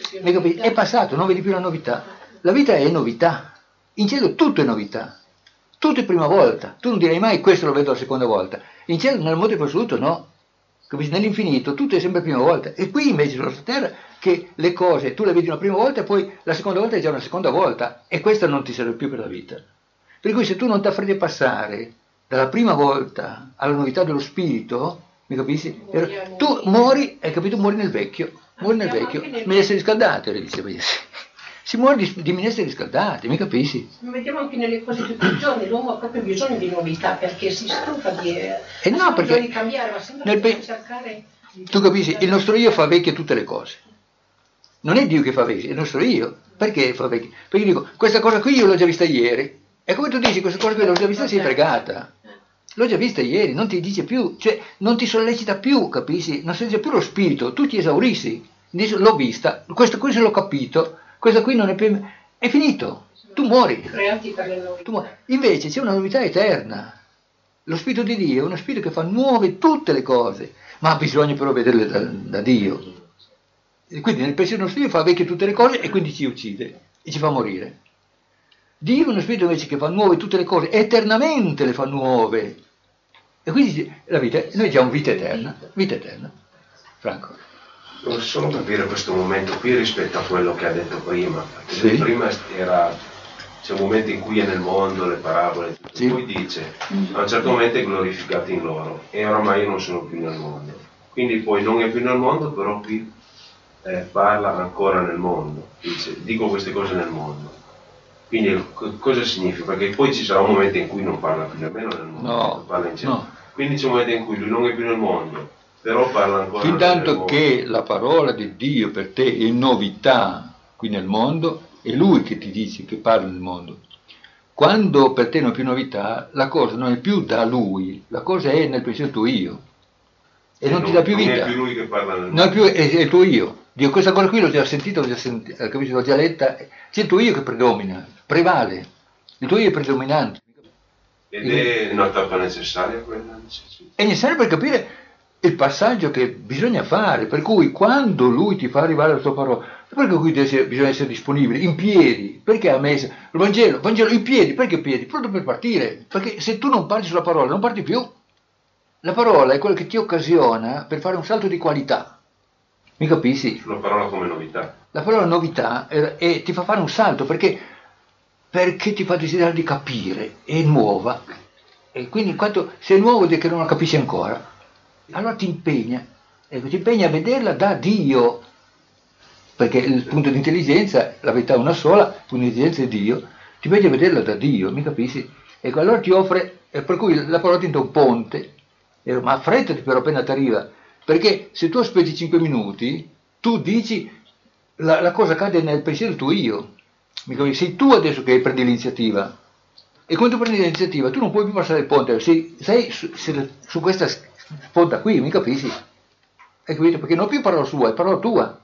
È passato, non vedi più la novità. La vita è novità. In cielo tutto è novità. tutto è prima volta, tu non direi mai questo lo vedo la seconda volta, in cielo nel mondo assoluto no, capisci? Nell'infinito tutto è sempre prima volta, e qui invece sulla terra che le cose tu le vedi una prima volta e poi la seconda volta è già una seconda volta, e questa non ti serve più per la vita. Per cui se tu non ti affretti a passare dalla prima volta alla novità dello spirito, mi capisci? Tu muori, hai capito? Muori nel vecchio, minestre riscaldate, le dice. Si muore di minestre riscaldate, mi capisci? Lo vediamo anche nelle cose tutti i giorni, l'uomo ha proprio bisogno di novità perché si stufa di cambiare, ma sempre cercare di tu capisci? Il nostro io fa vecchie tutte le cose. Non è Dio che fa vecchie, è il nostro io. Perché fa vecchie? Perché dico, questa cosa qui io l'ho già vista ieri. E come tu dici, questa cosa qui l'ho già vista, sei fregata. L'ho già vista ieri, non ti dice più, cioè non ti sollecita più, capisci? Non sollecita più lo spirito, tu ti esaurissi. Dici, l'ho vista, questo qui se l'ho capito, questo qui non è più... È finito, tu muori. Creati per le novità. Invece c'è una novità eterna. Lo Spirito di Dio è uno Spirito che fa nuove tutte le cose, ma ha bisogno però vederle da Dio. E quindi nel pensiero dello Spirito fa vecchie tutte le cose e quindi ci uccide e ci fa morire. Dio è uno Spirito invece che fa nuove tutte le cose, eternamente le fa nuove. E quindi la vita, noi abbiamo vita eterna, Franco. Devo solo capire questo momento qui rispetto a quello che ha detto prima. Sì. Prima c'è un momento in cui è nel mondo, le parabole, tutto. Sì. Poi dice, a un certo momento è glorificato in loro, e oramai io non sono più nel mondo. Quindi poi non è più nel mondo, però qui parla ancora nel mondo, dice, dico queste cose nel mondo. Quindi cosa significa? Perché poi ci sarà un momento in cui non parla più nemmeno nel mondo, parla in cielo. No. Quindi c'è un momento in cui lui non è più nel mondo, però parla ancora nel mondo. Fintanto che la parola di Dio per te è novità qui nel mondo, è lui che ti dice che parla nel mondo. Quando per te non è più novità, la cosa non è più da lui, la cosa è nel pensiero tuo io. E non ti dà più vita. Non è più lui che parla nel mondo. Non è più, è il tuo io. Dio, questa cosa qui l'ho già sentita, capito, l'ho già letta. C'è il tuo io che predomina, prevale. Il tuo io è predominante. Ed è una tappa necessaria quella? È necessario per capire il passaggio che bisogna fare, per cui quando lui ti fa arrivare la sua parola, perché qui bisogna essere disponibili, in piedi, perché ha messo il Vangelo in piedi, perché piedi? Proprio per partire, perché se tu non parti sulla parola non parti più. La parola è quella che ti occasiona per fare un salto di qualità. Mi capisci? La parola come novità. La parola novità e ti fa fare un salto perché ti fa desiderare di capire, è nuova. E quindi in quanto sei nuovo vuol dire che non la capisci ancora. Allora ti impegna a vederla da Dio. Perché il punto di intelligenza, la verità è una sola, il punto di intelligenza è Dio, ti impegna a vederla da Dio, mi capisci? Ecco, allora ti offre, per cui la parola diventa un ponte, ma affrettati però appena ti arriva. Perché se tu aspetti 5 minuti, tu dici, la cosa cade nel pensiero tuo io. Sei tu adesso che prendi l'iniziativa. E quando tu prendi l'iniziativa, tu non puoi più passare il ponte, sei su questa sponda qui, mi capisci? Hai capito? Perché non è più parola sua, è parola tua.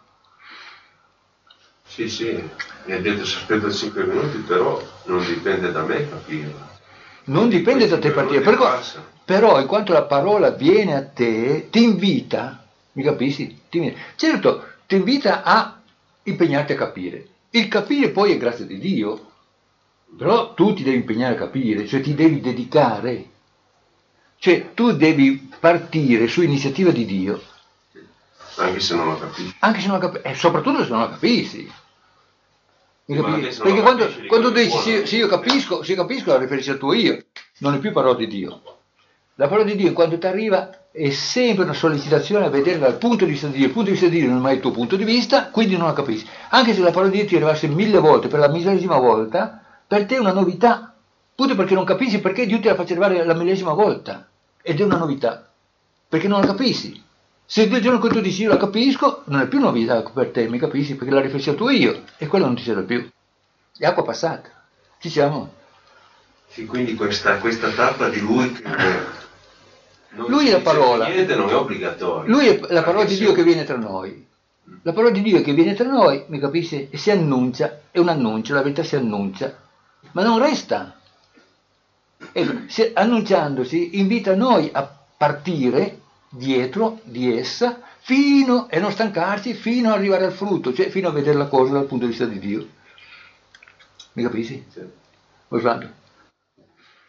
Sì, mi ha detto se aspetto 5 minuti, però non dipende da me capirla. Non dipende da te partire, però in quanto la parola viene a te, ti invita, mi capisci? Certo, ti invita a impegnarti a capire. Il capire poi è grazia di Dio, però tu ti devi impegnare a capire, cioè ti devi dedicare. Cioè tu devi partire su iniziativa di Dio. Anche se non lo capisci. Anche se non lo capisci, e soprattutto se non lo capisci. Perché quando dici se io capisco, la riferisci al tuo io, non è più parola di Dio. La parola di Dio quando ti arriva è sempre una sollecitazione a vederla dal punto di vista di Dio. Il punto di vista di Dio non è mai il tuo punto di vista, quindi non la capisci. Anche se la parola di Dio ti arrivasse 1000 volte, per la 1000ª volta, per te è una novità. Appunto perché non capisci perché Dio te la faccia arrivare la 1000ª volta. Ed è una novità. Perché non la capisci. Se il giorno che tu dici io la capisco, non è più novità per te, mi capisci? Perché la riflessione tu e io, e quello non ti serve più. È acqua passata. Ci siamo? Sì, quindi questa tappa di lui che lui è la parola. Niente, non è obbligatorio. Lui è la parola di Dio che viene tra noi. La parola di Dio che viene tra noi, mi capisci? E si annuncia, è un annuncio, la verità si annuncia, ma non resta. Ecco, annunciandosi invita noi a partire dietro di essa fino e non stancarci fino ad arrivare al frutto, cioè fino a vedere la cosa dal punto di vista di Dio. Mi capisci? Sì. Osvaldo?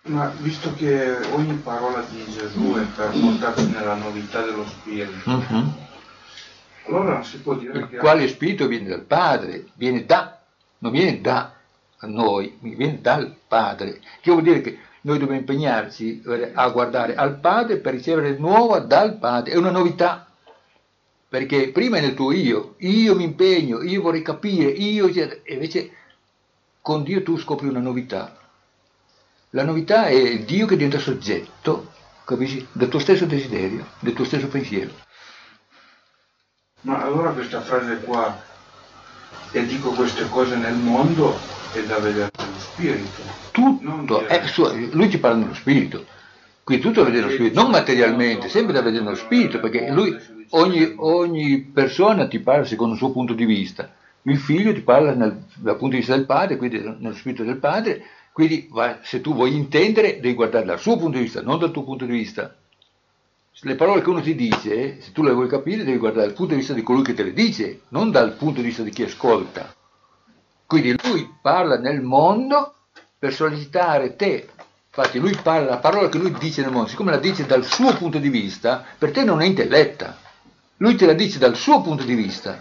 Ma visto che ogni parola di Gesù è per portarci nella novità dello Spirito, allora si può dire che... Quale Spirito viene dal Padre, non viene da noi, viene dal Padre. Che vuol dire che noi dobbiamo impegnarci a guardare al Padre per ricevere nuova dal Padre, è una novità. Perché prima è nel tuo io mi impegno, io vorrei capire, e invece con Dio tu scopri una novità. La novità è Dio che diventa soggetto, capisci? Del tuo stesso desiderio, del tuo stesso pensiero. Ma allora questa frase qua, e dico queste cose nel mondo, è da vedere nello Spirito. Tutto, lui ci parla nello Spirito, quindi tutto da vedere nello Spirito, non materialmente, sempre da vedere nello Spirito, perché lui, ogni persona ti parla secondo il suo punto di vista. Il figlio ti parla dal punto di vista del padre, quindi nello Spirito del padre, quindi se tu vuoi intendere devi guardare dal suo punto di vista, non dal tuo punto di vista. Le parole che uno ti dice, se tu le vuoi capire, devi guardare dal punto di vista di colui che te le dice, non dal punto di vista di chi ascolta. Quindi lui parla nel mondo per sollecitare te. Infatti lui parla, la parola che lui dice nel mondo, siccome la dice dal suo punto di vista, per te non è intelletta. Lui te la dice dal suo punto di vista.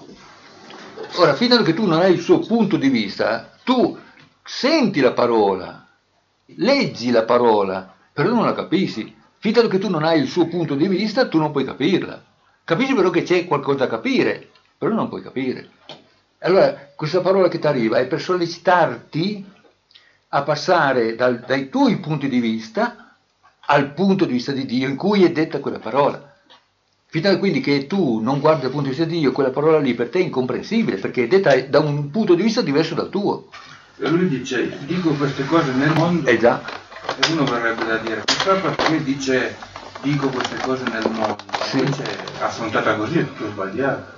Ora, fino a che tu non hai il suo punto di vista, tu senti la parola, leggi la parola, però non la capisci. Fino a che tu non hai il suo punto di vista, tu non puoi capirla. Capisci però che c'è qualcosa da capire, però non puoi capire. Allora, questa parola che ti arriva è per sollecitarti a passare dai tuoi punti di vista al punto di vista di Dio in cui è detta quella parola. Fino a quindi che tu non guardi dal punto di vista di Dio, quella parola lì per te è incomprensibile, perché è detta da un punto di vista diverso dal tuo. E lui dice, dico queste cose nel mondo, già. E uno verrebbe da dire, perché dice, dico queste cose nel mondo, invece affrontata così è tutto sbagliato.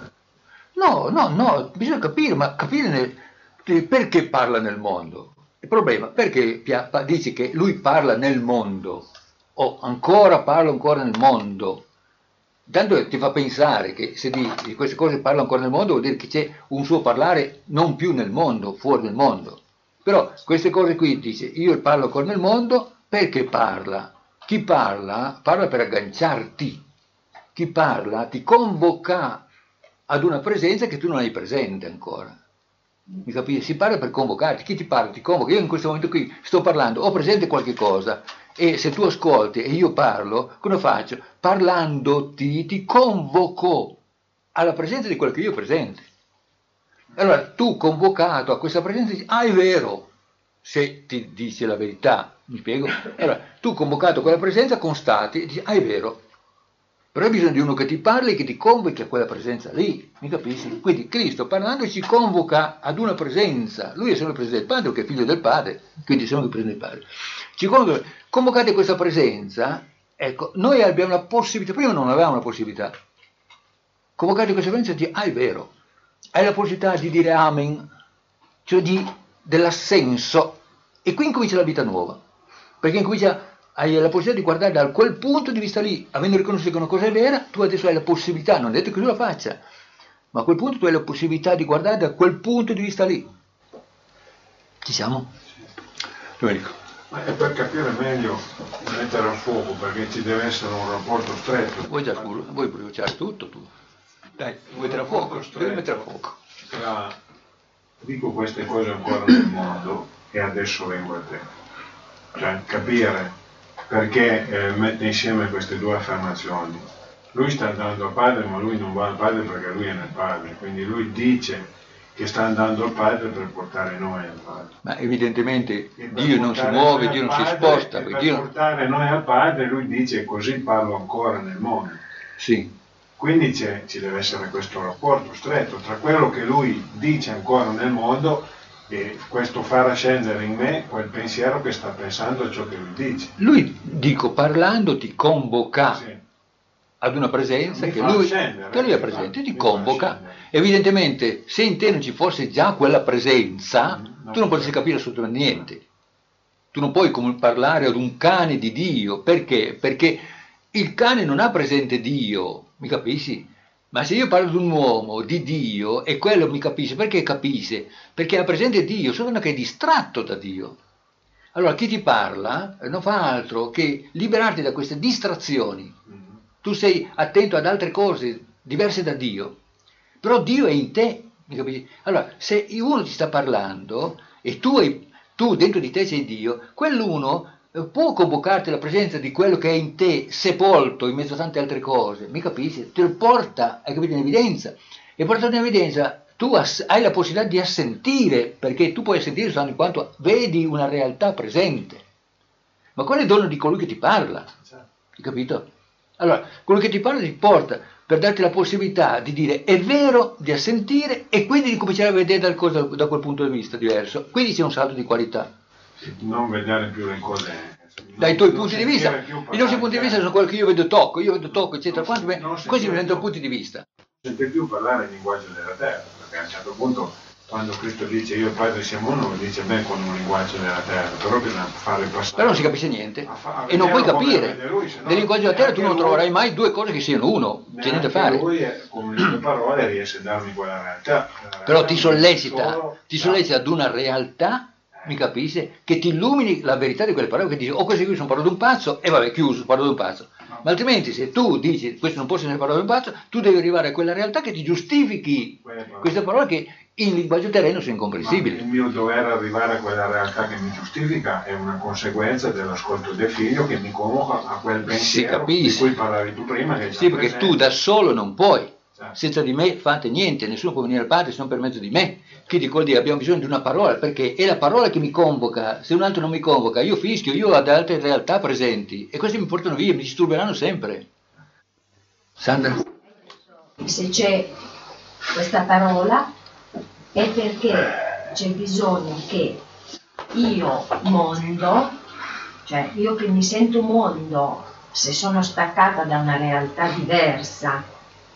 No, bisogna capire, ma capire perché parla nel mondo. Il problema, perché dici che lui parla nel mondo, o parla ancora nel mondo. Tanto ti fa pensare che se di queste cose parla ancora nel mondo vuol dire che c'è un suo parlare non più nel mondo, fuori del mondo. Però queste cose qui dice, io parlo ancora nel mondo, perché parla? Chi parla per agganciarti. Chi parla ti convoca ad una presenza che tu non hai presente ancora. Mi capisci? Si parla per convocarti. Chi ti parla ti convoca. Io in questo momento qui sto parlando, ho presente qualche cosa, e se tu ascolti e io parlo, cosa faccio? Parlandoti ti convoco alla presenza di quello che io ho presente. Allora tu convocato a questa presenza dici, è vero, se ti dice la verità, mi spiego? Allora tu convocato a quella presenza constati e dici, è vero, però hai bisogno di uno che ti parli e che ti convochi a quella presenza lì, mi capisci? Quindi Cristo parlando ci convoca ad una presenza, lui è sempre presente del Padre, che è figlio del Padre, quindi è sempre presente del Padre. Ci convocate a questa presenza, ecco, noi abbiamo la possibilità, prima non avevamo la possibilità, convocate a questa presenza e dici, è vero. Hai la possibilità di dire amen, cioè dell'assenso, e qui incomincia la vita nuova, perché hai la possibilità di guardare da quel punto di vista lì, avendo riconosciuto che una cosa è vera, tu adesso hai la possibilità, non è detto che tu la faccia, ma a quel punto tu hai la possibilità di guardare da quel punto di vista lì. Ci siamo? Domenico. Ma è per capire meglio mettere a fuoco, perché ci deve essere un rapporto stretto. Vuoi bruciare tutto tu? Dai, vuoi mettere a fuoco? Devi mettere a fuoco. Dico queste cose ancora nel mondo e adesso vengo a te. Cioè, capire perché mette insieme queste due affermazioni. Lui sta andando al Padre, ma lui non va al Padre perché lui è nel Padre. Quindi lui dice che sta andando al Padre per portare noi al Padre. Ma evidentemente Dio non si muove, Dio non si sposta. Per portare noi al Padre, lui dice così parlo ancora nel mondo. Sì. Quindi ci deve essere questo rapporto stretto tra quello che lui dice ancora nel mondo e questo far scendere in me quel pensiero che sta pensando a ciò che lui dice. Lui, parlando, ti convoca ad una presenza che lui è presente, ti convoca. Evidentemente, se in te non ci fosse già quella presenza, tu non potresti capire assolutamente niente. Tu non puoi come parlare ad un cane di Dio. Perché? Perché il cane non ha presente Dio. Mi capisci? Ma se io parlo di un uomo, di Dio, e quello mi capisce, perché capisce? Perché ha presente Dio, solo che è distratto da Dio. Allora chi ti parla non fa altro che liberarti da queste distrazioni. Tu sei attento ad altre cose diverse da Dio, però Dio è in te, mi capisci? Allora, se uno ti sta parlando e tu dentro di te sei Dio, quell'uno può convocarti alla presenza di quello che è in te, sepolto in mezzo a tante altre cose, mi capisci? Te lo porta, hai capito, in evidenza. E portato in evidenza, tu hai la possibilità di assentire, perché tu puoi assentire soltanto in quanto vedi una realtà presente. Ma quello è dono di colui che ti parla, hai capito? Allora, quello che ti parla ti porta per darti la possibilità di dire è vero, di assentire e quindi di cominciare a vedere da quel punto di vista diverso. Quindi c'è un salto di qualità. Non vedere più le cose dai tuoi punti di vista. I nostri punti di vista sono quelli che io vedo tocco, eccetera. Questi diventano punti di vista. Non sente più parlare il linguaggio della terra, perché a un certo punto, quando Cristo dice io e il Padre siamo uno, dice bene con un linguaggio della terra, però bisogna fare il passaggio. Però non si capisce niente e non puoi capire. Nel linguaggio della terra tu non troverai mai due cose che siano uno, c'è niente da fare. Lui con le sue parole riesce a darmi quella realtà. Però ti sollecita ad una realtà, mi capisci, che ti illumini la verità di quelle parole, che dici, queste qui sono parole di un pazzo, e vabbè, chiuso, parlo di un pazzo. Ma altrimenti se tu dici, questo non può essere parole di un pazzo, tu devi arrivare a quella realtà che ti giustifichi queste parole che in linguaggio terreno sono incomprensibili. Ma il mio dover arrivare a quella realtà che mi giustifica è una conseguenza dell'ascolto del figlio che mi convoca a quel pensiero di cui parlavi tu prima. Che sì, perché tu da solo non puoi. Senza di me fate niente, nessuno può venire al Padre se non per mezzo di me. Quindi vuol dire abbiamo bisogno di una parola, perché è la parola che mi convoca. Se un altro non mi convoca, io fischio, io ho altre realtà presenti e questi mi portano via, mi disturberanno sempre. Sandra? Se c'è questa parola è perché c'è bisogno che io mondo, cioè io che mi sento mondo, se sono staccata da una realtà diversa,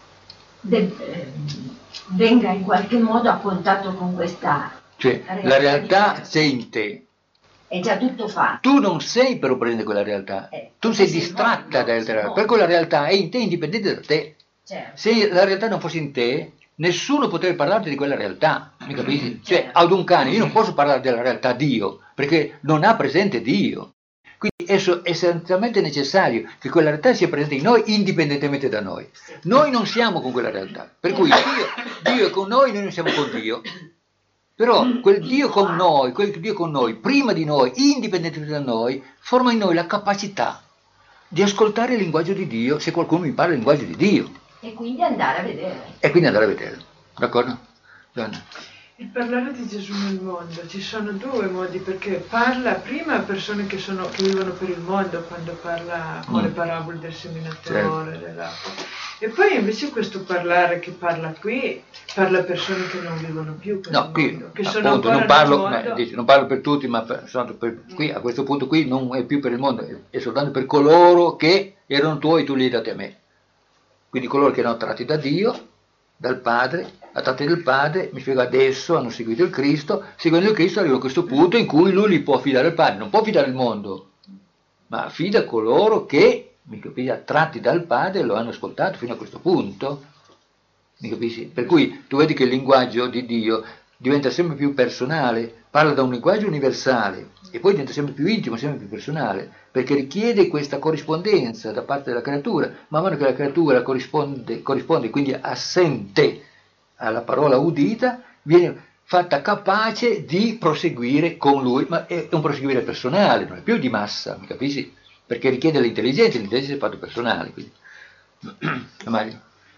venga in qualche modo a contatto con questa la realtà c'è in te, è già tutto fatto, tu non sei però presente quella realtà, tu sei distratta da altre realtà, per quella realtà è in te, indipendente da te. Se la realtà non fosse in te nessuno potrebbe parlarti di quella realtà, mi capisci? Cioè ad un cane io non posso parlare della realtà Dio perché non ha presente Dio. Quindi è essenzialmente necessario che quella realtà sia presente in noi indipendentemente da noi. Noi non siamo con quella realtà, per cui Dio è con noi non siamo con Dio. Però quel Dio con noi, prima di noi, indipendentemente da noi, forma in noi la capacità di ascoltare il linguaggio di Dio se qualcuno mi parla il linguaggio di Dio. E quindi andare a vedere. D'accordo? Gianna. Il parlare di Gesù nel mondo, ci sono due modi, perché parla prima a persone che vivono per il mondo, quando parla con le parabole del seminatore, dell'acqua. E poi invece questo parlare che parla qui, parla a persone che non vivono più per il mondo, che sono appunto, ancora non parlo per tutti, ma qui, a questo punto qui non è più per il mondo, è soltanto per coloro che erano tuoi, tu li hai dati a me. Quindi coloro che erano tratti da Dio, dal Padre, attratti dal Padre, mi spiego adesso, hanno seguito il Cristo, seguendo il Cristo arriva a questo punto in cui lui li può affidare al Padre, non può affidare il mondo, ma affida coloro che, mi capisci, attratti dal Padre lo hanno ascoltato fino a questo punto, mi capisci? Per cui tu vedi che il linguaggio di Dio diventa sempre più personale, parla da un linguaggio universale e poi diventa sempre più intimo, sempre più personale, perché richiede questa corrispondenza da parte della creatura, man mano che la creatura corrisponde quindi assente alla parola udita, viene fatta capace di proseguire con lui, ma è un proseguire personale, non è più di massa, mi capisci? Perché richiede l'intelligenza è fatto personale. Quindi. Mario.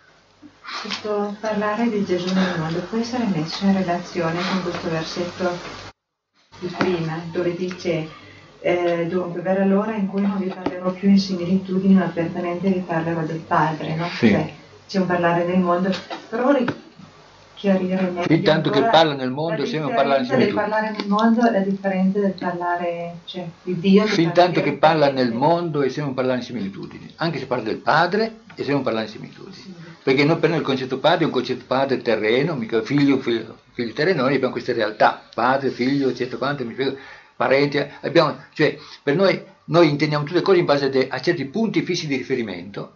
Questo parlare di Gesù nel mondo può essere messo in relazione con questo versetto di prima, dove dice dunque verrà l'ora in cui non vi parlerò più in similitudini, ma apertamente vi parlerò del Padre, no? Sì. Cioè, c'è un parlare nel mondo, però chiarire meglio. Fin tanto che parla nel mondo, sembra parlare in similitudini. Il parlare nel mondo è differente del parlare, cioè, di Dio. Fin tanto che parla nel mondo e sembra parlare in similitudini, anche se parla del Padre e sembra parlare in similitudini. Sì. Perché noi per noi il concetto padre è un concetto padre terreno, mica figlio terreno, noi abbiamo queste realtà, padre, figlio, eccetera, quanto, parenti, abbiamo, cioè per noi intendiamo tutte le cose in base a certi punti fissi di riferimento,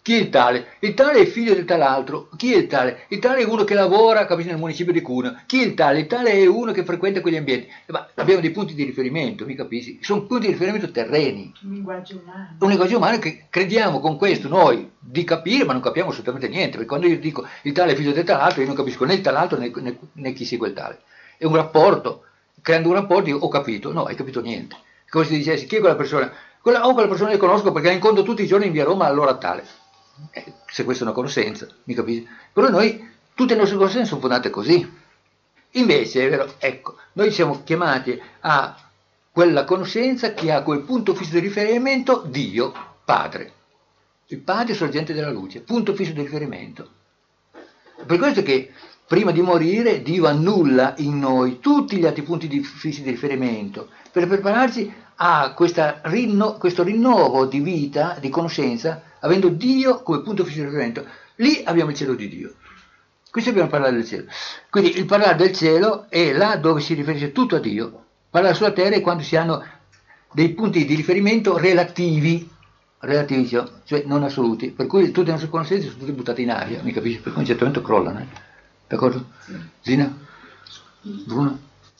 Chi è il tale? Il tale è figlio del tal'altro. Chi è il tale? Il tale è uno che lavora, capisci, nel municipio di Cuneo. Chi è il tale? Il tale è uno che frequenta quegli ambienti. Ma abbiamo dei punti di riferimento, mi capisci? Sono punti di riferimento terreni. Un linguaggio umano. Un linguaggio umano che crediamo con questo noi di capire, ma non capiamo assolutamente niente. Perché quando io dico il tale è figlio del tal'altro, io non capisco né il tal'altro né chi sia quel tale. È un rapporto. Creando un rapporto io ho capito. No, hai capito niente. Come se dicessi, chi è quella persona? Quella persona che conosco perché la incontro tutti i giorni in via Roma, allora tale. Se questa è una conoscenza, mi capisci? Però noi, tutte le nostre conoscenze sono fondate così. Invece, è vero, ecco, noi siamo chiamati a quella conoscenza che ha come punto fisso di riferimento Dio, Padre. Il Padre è sorgente della luce, punto fisso di riferimento. Per questo che prima di morire Dio annulla in noi tutti gli altri punti fissi di riferimento per prepararci a questo rinnovo di vita, di conoscenza, avendo Dio come punto fisso di riferimento. Lì abbiamo il cielo di Dio. Qui dobbiamo parlare del cielo. Quindi il parlare del cielo è là dove si riferisce tutto a Dio. Parlare sulla terra è quando si hanno dei punti di riferimento relativi, cioè non assoluti, per cui tutte le nostre conoscenze sono tutte buttate in aria, mi capisci? Per cui a un certo momento crollano. D'accordo? Sì. Zina? Bruno?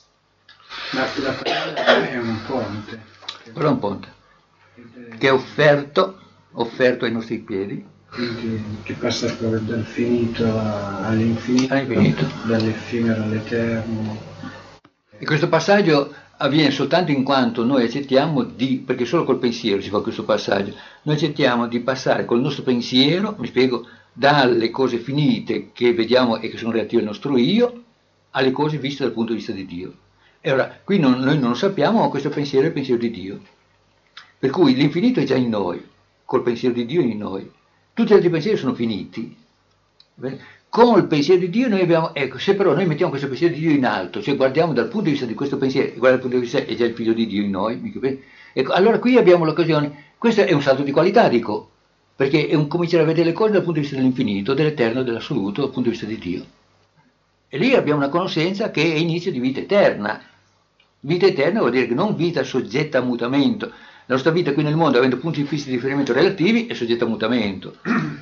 La parola è un ponte. Però è un ponte che è offerto ai nostri piedi. Quindi che passa dal finito all'infinito, dall'effimero all'eterno. E questo passaggio avviene soltanto in quanto noi accettiamo perché solo col pensiero si fa questo passaggio, noi accettiamo di passare col nostro pensiero, mi spiego, dalle cose finite che vediamo e che sono relative al nostro io, alle cose viste dal punto di vista di Dio. E ora, qui noi non lo sappiamo, ma questo pensiero è il pensiero di Dio. Per cui l'infinito è già in noi, col pensiero di Dio è in noi. Tutti gli altri pensieri sono finiti. Bene? Con il pensiero di Dio noi abbiamo, ecco, se però noi mettiamo questo pensiero di Dio in alto, cioè guardiamo dal punto di vista di questo pensiero, e guarda dal punto di vista è già il figlio di Dio in noi, ecco, allora qui abbiamo l'occasione, questo è un salto di qualità, dico, perché è un cominciare a vedere le cose dal punto di vista dell'infinito, dell'eterno, dell'assoluto, dal punto di vista di Dio. E lì abbiamo una conoscenza che è inizio di vita eterna. Vita eterna vuol dire che non vita soggetta a mutamento. La nostra vita qui nel mondo, avendo punti fissi di riferimento relativi, è soggetta a mutamento.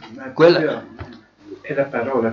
È la parola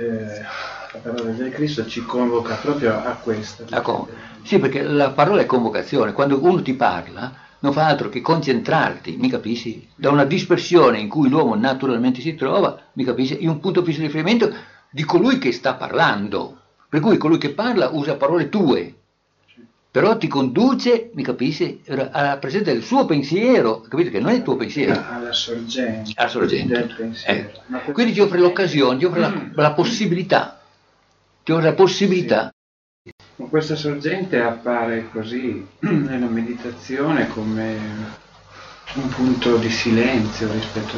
del Cristo ci convoca proprio a questo. Sì, perché la parola è convocazione. Quando uno ti parla, non fa altro che concentrarti, mi capisci? Da una dispersione in cui l'uomo naturalmente si trova, mi capisci? In un punto fisso di riferimento di colui che sta parlando. Per cui colui che parla usa parole tue. Però ti conduce, mi capisci, alla presenza del suo pensiero, capite che non è il tuo pensiero. Alla sorgente. Del pensiero. Quindi ti offre l'occasione, ti offre la possibilità. Ti offre la possibilità. Sì. Ma questa sorgente appare così nella meditazione come un punto di silenzio rispetto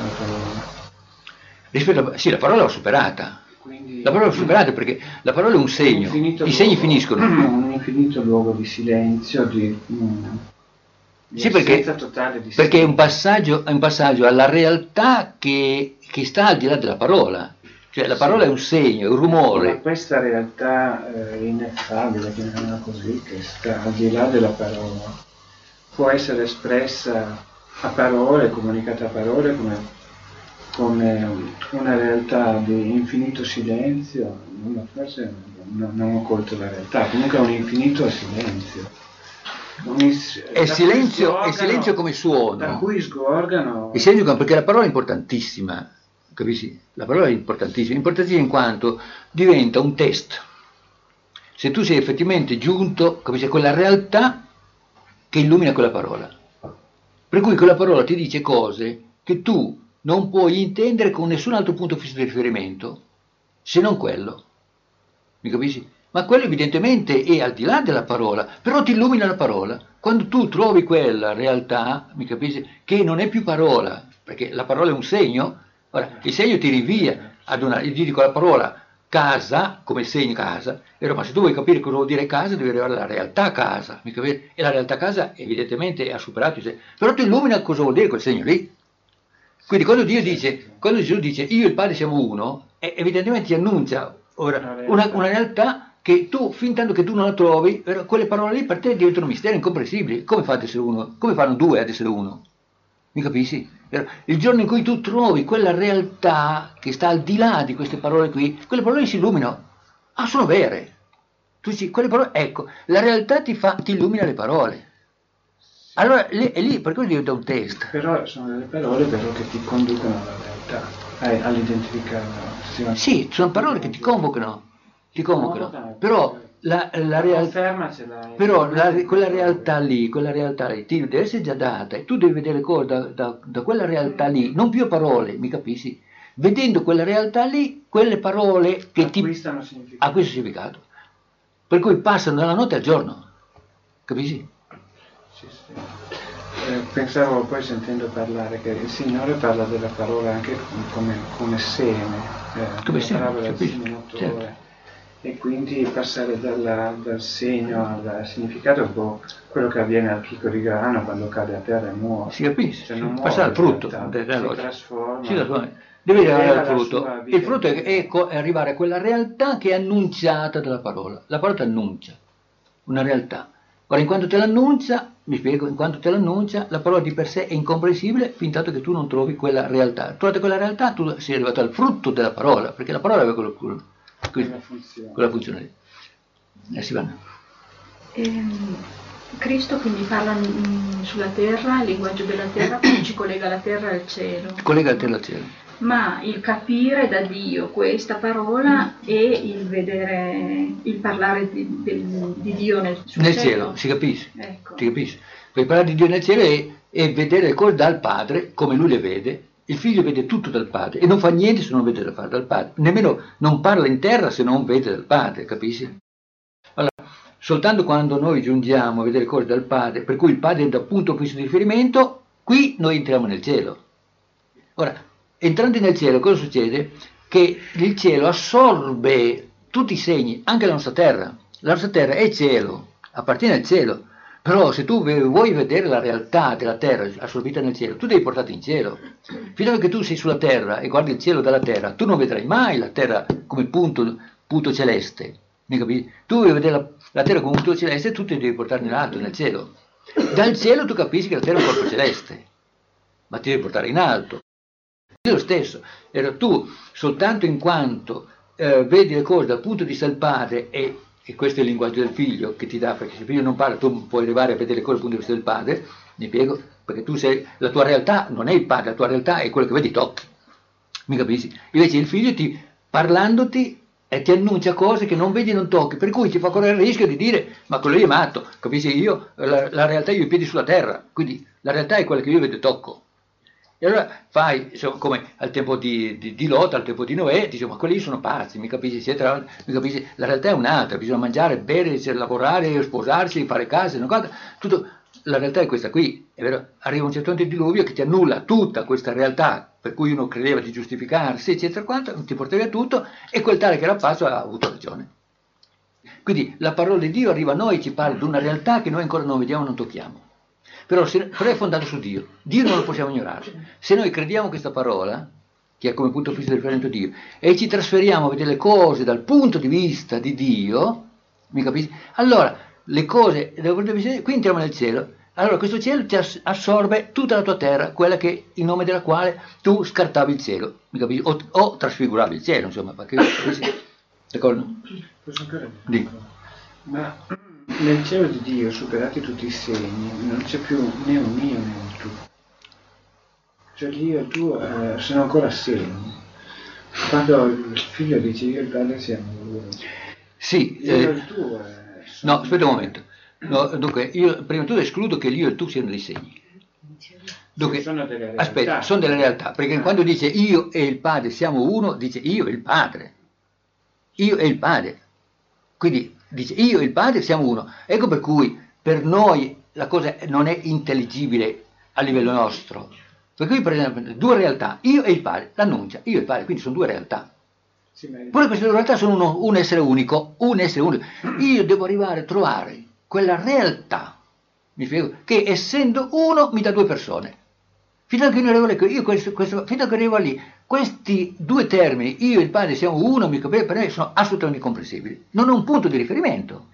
alla parola. Sì, la parola l'ho superata. Quindi, la parola è superata perché la parola è un segno, i segni finiscono. Un infinito luogo di silenzio, di sì, perché totale di silenzio. Perché è un passaggio alla realtà che sta al di là della parola. Cioè la parola è un segno, è un rumore. Ma questa realtà ineffabile, chiamiamola così, che sta al di là della parola, può essere espressa a parole, comunicata a parole come una realtà di infinito silenzio. Forse non ho colto la realtà, comunque è un infinito silenzio. È silenzio come suono. Da cui sgorgano. Il silenzio perché la parola è importantissima, capisci? La parola è importantissima in quanto diventa un test. Se tu sei effettivamente giunto, capisci, a quella realtà che illumina quella parola. Per cui quella parola ti dice cose che tu non puoi intendere con nessun altro punto fisso di riferimento, se non quello. Mi capisci? Ma quello evidentemente è al di là della parola, però ti illumina la parola. Quando tu trovi quella realtà, mi capisci, che non è più parola, perché la parola è un segno, ora il segno ti rinvia ad io dico la parola casa, come il segno casa, ma se tu vuoi capire cosa vuol dire casa, devi arrivare alla realtà casa, mi capisci? E la realtà casa evidentemente ha superato il segno, però ti illumina cosa vuol dire quel segno lì. Quindi quando Gesù dice io e il Padre siamo uno, evidentemente ti annuncia una realtà che tu, fin tanto che tu non la trovi, quelle parole lì per te diventano misteri incomprensibili. Come fa ad essere uno? Come fanno due ad essere uno? Mi capisci? Il giorno in cui tu trovi quella realtà che sta al di là di queste parole qui, quelle parole si illuminano. Ah, sono vere. Tu dici, quelle parole, ecco, la realtà ti illumina le parole. Allora è lì, per cui diventa un test. Però sono delle parole però che ti conducono alla realtà, all'identificarla. Sì, sono parole che ti convocano, però la realtà, però quella realtà lì ti deve essere già data e tu devi vedere cose da quella realtà lì, non più parole, mi capisci? Vedendo quella realtà lì, quelle parole che acquistano significato, per cui passano dalla notte al giorno, capisci? Sì. Pensavo poi sentendo parlare che il Signore parla della parola anche come seme, come seme, certo. E quindi passare dal segno al significato è un po' quello che avviene al chicco di grano quando cade a terra e muore. Si capisce, cioè, non passare al frutto, si trasforma. Deve arrivare al frutto. Il frutto è arrivare a quella realtà che è annunciata dalla parola. La parola ti annuncia una realtà. Ora, in quanto te l'annuncia, mi spiego, in quanto te l'annuncia, la parola di per sé è incomprensibile fin tanto che tu non trovi quella realtà. Trovate quella realtà, tu sei arrivato al frutto della parola, perché la parola aveva quella funzione lì. Si vanno. Cristo quindi parla sulla terra, il linguaggio della terra, quindi ci collega la terra al cielo. Collega la terra al cielo. Ma il capire da Dio questa parola e il vedere, il parlare di Dio nel cielo, si capisce. Ecco. Si capisce. Puoi parlare di Dio nel cielo e vedere le cose dal Padre come lui le vede. Il figlio vede tutto dal padre e non fa niente se non vede dal padre, nemmeno non parla in terra se non vede dal padre, capisci? Allora, soltanto quando noi giungiamo a vedere cose dal padre, per cui il padre è da punto fisso di riferimento, qui noi entriamo nel cielo. Ora, entrando nel cielo, cosa succede? Che il cielo assorbe tutti i segni, anche la nostra terra. La nostra terra è cielo, appartiene al cielo. Però se tu vuoi vedere la realtà della terra assorbita nel cielo, tu devi portarti in cielo. Fino a che tu sei sulla terra e guardi il cielo dalla terra, tu non vedrai mai la terra come punto celeste. Mi capisci? Tu vuoi vedere la terra come punto celeste e tu ti devi portare in alto, nel cielo. Dal cielo tu capisci che la terra è un corpo celeste, ma ti devi portare in alto. È lo stesso. Tu, soltanto in quanto vedi le cose dal punto di vista del padre e questo è il linguaggio del figlio che ti dà, perché se il figlio non parla tu puoi arrivare a vedere le cose dal punto di vista del padre, mi spiego, perché tu sei, la tua realtà non è il padre, la tua realtà è quello che vedi, tocchi, mi capisci? Invece il figlio parlandoti ti annuncia cose che non vedi e non tocchi, per cui ti fa correre il rischio di dire, ma quello lì è matto, capisci? Io, la realtà io ho i piedi sulla terra, quindi la realtà è quella che io vedo e tocco. E allora fai, insomma, come al tempo di Lot, al tempo di Noè, dici, ma quelli sono pazzi, mi capisci, eccetera, mi capisci, la realtà è un'altra, bisogna mangiare, bere, lavorare, sposarsi, fare case, tutto, la realtà è questa qui, è vero? Arriva un certo punto di diluvio che ti annulla tutta questa realtà, per cui uno credeva di giustificarsi, eccetera, ti porta via tutto, e quel tale che era pazzo ha avuto ragione. Quindi la parola di Dio arriva a noi, ci parla di una realtà che noi ancora non vediamo, non tocchiamo. Però è fondato su Dio. Dio non lo possiamo ignorare. Se noi crediamo questa parola, che è come punto fisso di riferimento Dio, e ci trasferiamo a vedere le cose dal punto di vista di Dio, mi capisci? Allora, le cose dal punto di vista di Dio, qui entriamo nel cielo, allora questo cielo ti assorbe tutta la tua terra, quella che in nome della quale tu scartavi il cielo, mi capisci? O trasfiguravi il cielo, insomma, perché d'accordo? Posso ancora dire? Ma nel cielo di Dio, superati tutti i segni, non c'è più né un io né un tu. Cioè Dio e tu sono ancora segni. Quando il figlio dice io e il padre siamo uno. Sì. Io e il tu no, aspetta un momento. No, dunque, io prima di tutto escludo che l'io e il tu siano dei segni. Dunque, sono delle realtà. Aspetta, sono delle realtà, perché quando dice io e il padre siamo uno, dice io e il padre. Io e il padre. Quindi dice io e il padre siamo uno. Ecco per cui per noi la cosa non è intelligibile a livello nostro. Per cui per esempio due realtà, io e il padre, l'annuncia, io e il padre, quindi sono due realtà. Pure queste due realtà sono un essere unico, un essere unico. Io devo arrivare a trovare quella realtà, mi spiego, che essendo uno mi dà due persone. Fino a che arrivo lì, questi due termini, io e il padre siamo uno, per me sono assolutamente incomprensibili. Non ho un punto di riferimento.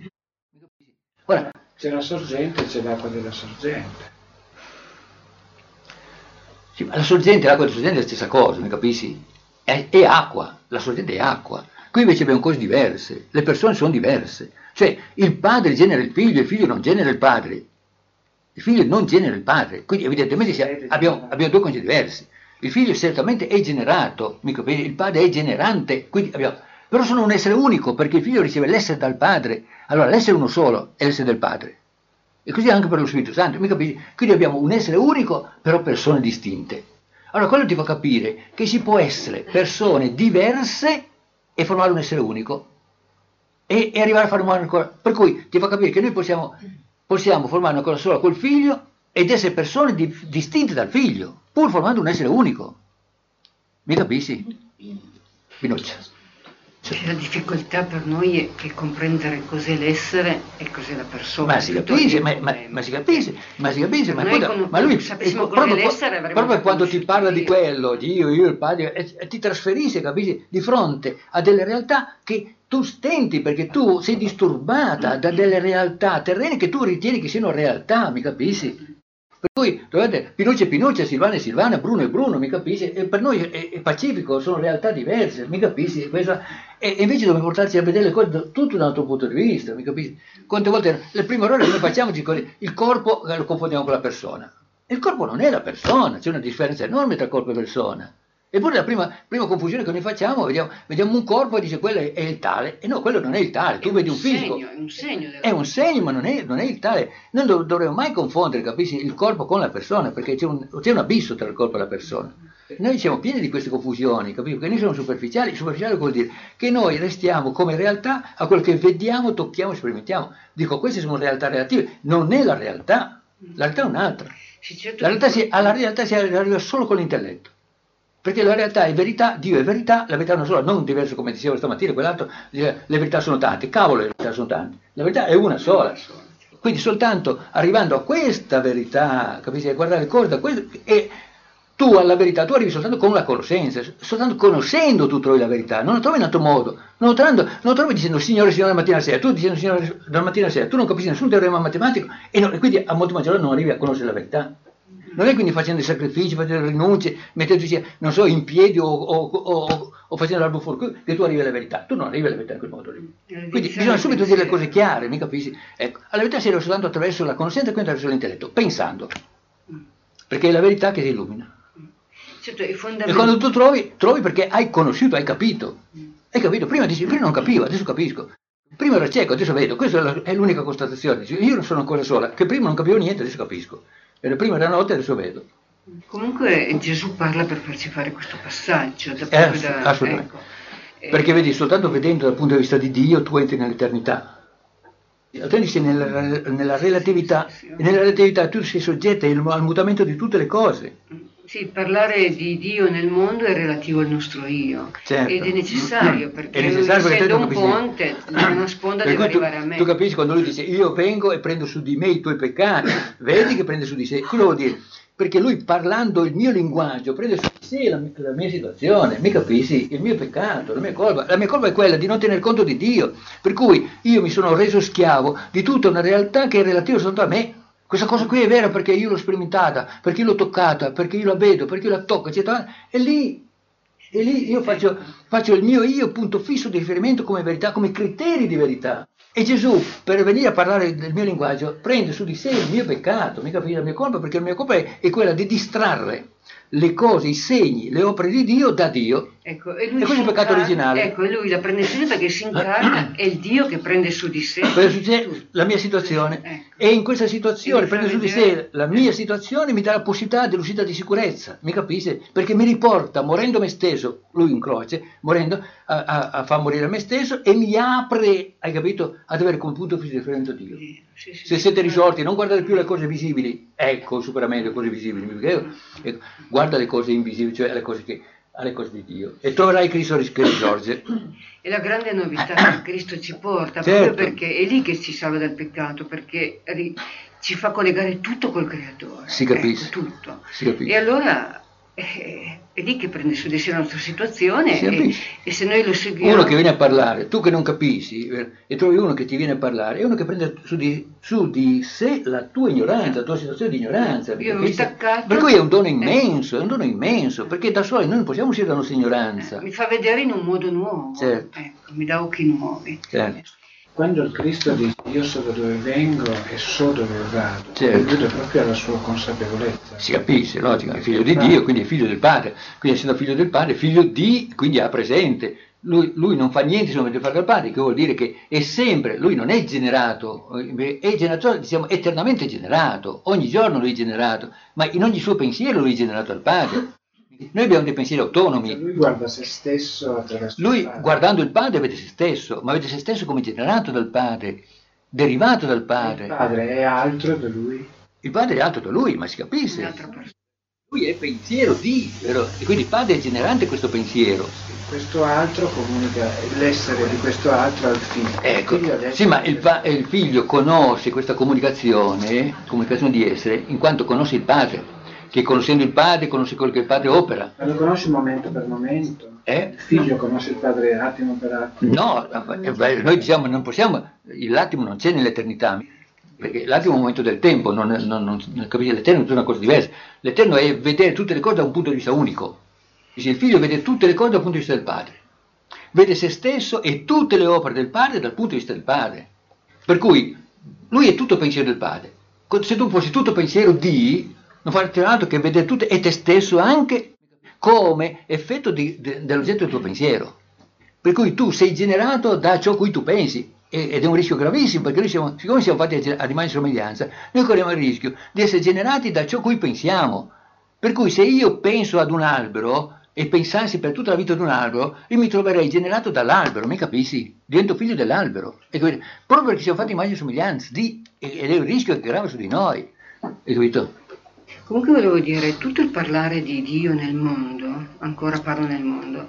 Ora, c'è la sorgente e c'è l'acqua della sorgente. Sì, ma la sorgente, l'acqua della sorgente è la stessa cosa, mi capisci? È acqua, la sorgente è acqua. Qui invece abbiamo cose diverse, le persone sono diverse. Cioè, il padre genera il figlio non genera il padre. Il figlio non genera il padre, quindi evidentemente abbiamo due cose diverse. Il figlio certamente è generato, il padre è generante, quindi però sono un essere unico, perché il figlio riceve l'essere dal padre. Allora l'essere uno solo è l'essere del padre. E così anche per lo Spirito Santo, quindi abbiamo un essere unico, però persone distinte. Allora quello ti fa capire che si può essere persone diverse e formare un essere unico, e arrivare a fare un ancora. Per cui ti fa capire che noi possiamo formare una cosa sola col figlio ed essere persone distinte dal figlio, pur formando un essere unico. Mi capisci? Pinuccia. La difficoltà per noi è comprendere cos'è l'essere e cos'è la persona. Ma si capisce, ma si capisce, ma lui proprio quando ti parla di quello, di io il padre, ti trasferisce, capisci, di fronte a delle realtà che tu stenti, perché tu sei disturbata da delle realtà terrene che tu ritieni che siano realtà, mi capisci? Per cui, trovate, Pinuccia è Pinuccia, Silvana è Silvana, Bruno è Bruno, mi capisci? E per noi è pacifico, sono realtà diverse, mi capisci? E invece dobbiamo portarci a vedere le cose tutto da un altro punto di vista, mi capisci? Quante volte le prime errore che noi facciamo, il corpo lo confondiamo con la persona. Il corpo non è la persona, c'è una differenza enorme tra corpo e persona. Eppure la prima confusione che noi facciamo, vediamo un corpo e dice quello è il tale, e no, quello non è il tale, tu vedi un fisico. È un segno, ma non è il tale. Non dovremmo mai confondere, capisci, il corpo con la persona, perché c'è un abisso tra il corpo e la persona. Noi siamo pieni di queste confusioni, capisci? Perché noi siamo superficiali. Superficiali vuol dire che noi restiamo come realtà a quello che vediamo, tocchiamo, sperimentiamo. Dico, queste sono realtà relative, non è la realtà è un'altra. Alla realtà si arriva solo con l'intelletto. Perché la realtà è verità, Dio è verità, la verità è una sola, non diverso come dicevo stamattina, quell'altro, le verità sono tante, cavolo, le verità sono tante, la verità è una sola. Quindi soltanto arrivando a questa verità, capisci, a guardare le cose da questo, e tu alla verità, tu arrivi soltanto con la conoscenza, soltanto conoscendo tu trovi la verità, non la trovi in altro modo, non lo trovi dicendo Signore la mattina alla sera, tu dicendo Signore la mattina alla sera, tu non capisci nessun teorema matematico e quindi a molti maggiore non arrivi a conoscere la verità. Non è quindi facendo i sacrifici, facendo le rinunce, mettendosi, non so, in piedi o facendo l'albo fuori, che tu arrivi alla verità. Tu non arrivi alla verità in quel modo lì. Quindi bisogna subito dire le cose chiare, mi capisci? Ecco, alla verità si arriva soltanto attraverso la conoscenza e quindi attraverso l'intelletto, pensando. Perché è la verità che ti illumina. Certo, e quando tu trovi perché hai conosciuto, hai capito. Hai capito? Prima non capivo, adesso capisco. Prima ero cieco, adesso vedo. Questa è l'unica constatazione. Io non sono ancora sola, che prima non capivo niente, adesso capisco. Era prima della notte, adesso vedo. Comunque Gesù parla per farci fare questo passaggio. Assolutamente. Ecco. Perché vedi, soltanto vedendo dal punto di vista di Dio tu entri nell'eternità. Altrimenti sei nella relatività, e nella relatività tu sei soggetta al mutamento di tutte le cose. Sì, parlare di Dio nel mondo è relativo al nostro io, certo. Ed è necessario perché essendo un ponte, una sponda deve arrivare a me. Tu capisci quando lui dice io vengo e prendo su di me i tuoi peccati, vedi che prende su di sé, cosa vuol dire? Perché lui parlando il mio linguaggio prende su di sé la mia situazione, mi capisci? Il mio peccato, la mia colpa è quella di non tener conto di Dio, per cui io mi sono reso schiavo di tutta una realtà che è relativa soltanto a me. Questa cosa qui è vera perché io l'ho sperimentata, perché io l'ho toccata, perché io la vedo, perché io la tocco, eccetera. E lì io faccio il mio io punto fisso di riferimento come verità, come criteri di verità. E Gesù, per venire a parlare del mio linguaggio, prende su di sé il mio peccato, mica la mia colpa, perché la mia colpa è quella di distrarre le cose, i segni, le opere di Dio da Dio. Ecco, e questo è il peccato originale. Ecco, e lui la prende su di sé perché si incarna, è il Dio che prende su di sé la mia situazione. Ecco. E in questa situazione prende su di sé la mia situazione, mi dà la possibilità dell'uscita di sicurezza, mi capisce? Perché mi riporta, morendo me stesso, lui in croce, morendo, a far morire me stesso e mi apre, hai capito, ad avere come punto fisso di riferimento Dio. Sì, se siete risorti, non guardate più le cose visibili, ecco il superamento delle cose visibili, ecco, guarda le cose invisibili, cioè alle cose di Dio, e troverai Cristo che risorge. È la grande novità che Cristo ci porta, certo. Proprio perché è lì che ci salva dal peccato, perché ci fa collegare tutto col Creatore. Si capisce. Tutto. Si capisce. E allora è lì che prende su di sé la nostra situazione e se noi lo seguiamo... Uno che viene a parlare, tu che non capisci, e trovi uno che ti viene a parlare, è uno che prende su di sé la tua ignoranza, la tua situazione di ignoranza. Io mi ho staccato... Per cui è un dono immenso, perché da soli noi non possiamo uscire dalla nostra ignoranza. Mi fa vedere in un modo nuovo, certo. Ecco, mi dà occhi nuovi. Certo. Quando il Cristo dice io so da dove vengo e so dove vado, certo. Allude proprio alla sua consapevolezza. Si capisce, logico, è figlio di Dio, quindi è figlio del Padre, quindi essendo figlio del Padre, figlio di, quindi ha presente. Lui non fa niente se non vede fare dal Padre, che vuol dire che è sempre, lui non è generato, è generato, diciamo, eternamente generato, ogni giorno lui è generato, ma in ogni suo pensiero lui è generato dal Padre. Noi abbiamo dei pensieri autonomi. Lui guarda se stesso attraverso lui, guardando il Padre, vede se stesso, ma vede se stesso come generato dal Padre, derivato dal Padre. Il Padre è altro da lui? Il Padre è altro da lui, ma si capisce. Lui è pensiero di, vero? E quindi il Padre è generante questo pensiero. Questo altro comunica l'essere di questo altro al figlio. Ecco, sì, ma il figlio conosce questa comunicazione di essere, in quanto conosce il Padre. Che conoscendo il Padre conosce quello che il Padre opera. Ma lo conosce momento per momento? Il figlio conosce il Padre attimo per attimo? No, noi diciamo non possiamo, l'attimo non c'è nell'eternità, perché l'attimo è un momento del tempo, non capisce, l'eterno è una cosa diversa. L'eterno è vedere tutte le cose da un punto di vista unico. Dice, il figlio vede tutte le cose dal punto di vista del Padre, vede se stesso e tutte le opere del Padre dal punto di vista del Padre. Per cui lui è tutto pensiero del Padre. Se tu fossi tutto pensiero di... non fare altro che vedere tutto e te stesso anche come effetto dell'oggetto del tuo pensiero. Per cui tu sei generato da ciò cui tu pensi, ed è un rischio gravissimo, perché noi siccome siamo fatti a immagine e somiglianza, noi corriamo il rischio di essere generati da ciò cui pensiamo. Per cui se io penso ad un albero e pensassi per tutta la vita ad un albero, io mi troverei generato dall'albero, mi capisci? Divento figlio dell'albero. E quindi, proprio perché siamo fatti a immagine e somiglianza, ed è un rischio che grava su di noi. Hai capito? Comunque volevo dire, tutto il parlare di Dio nel mondo, ancora parlo nel mondo,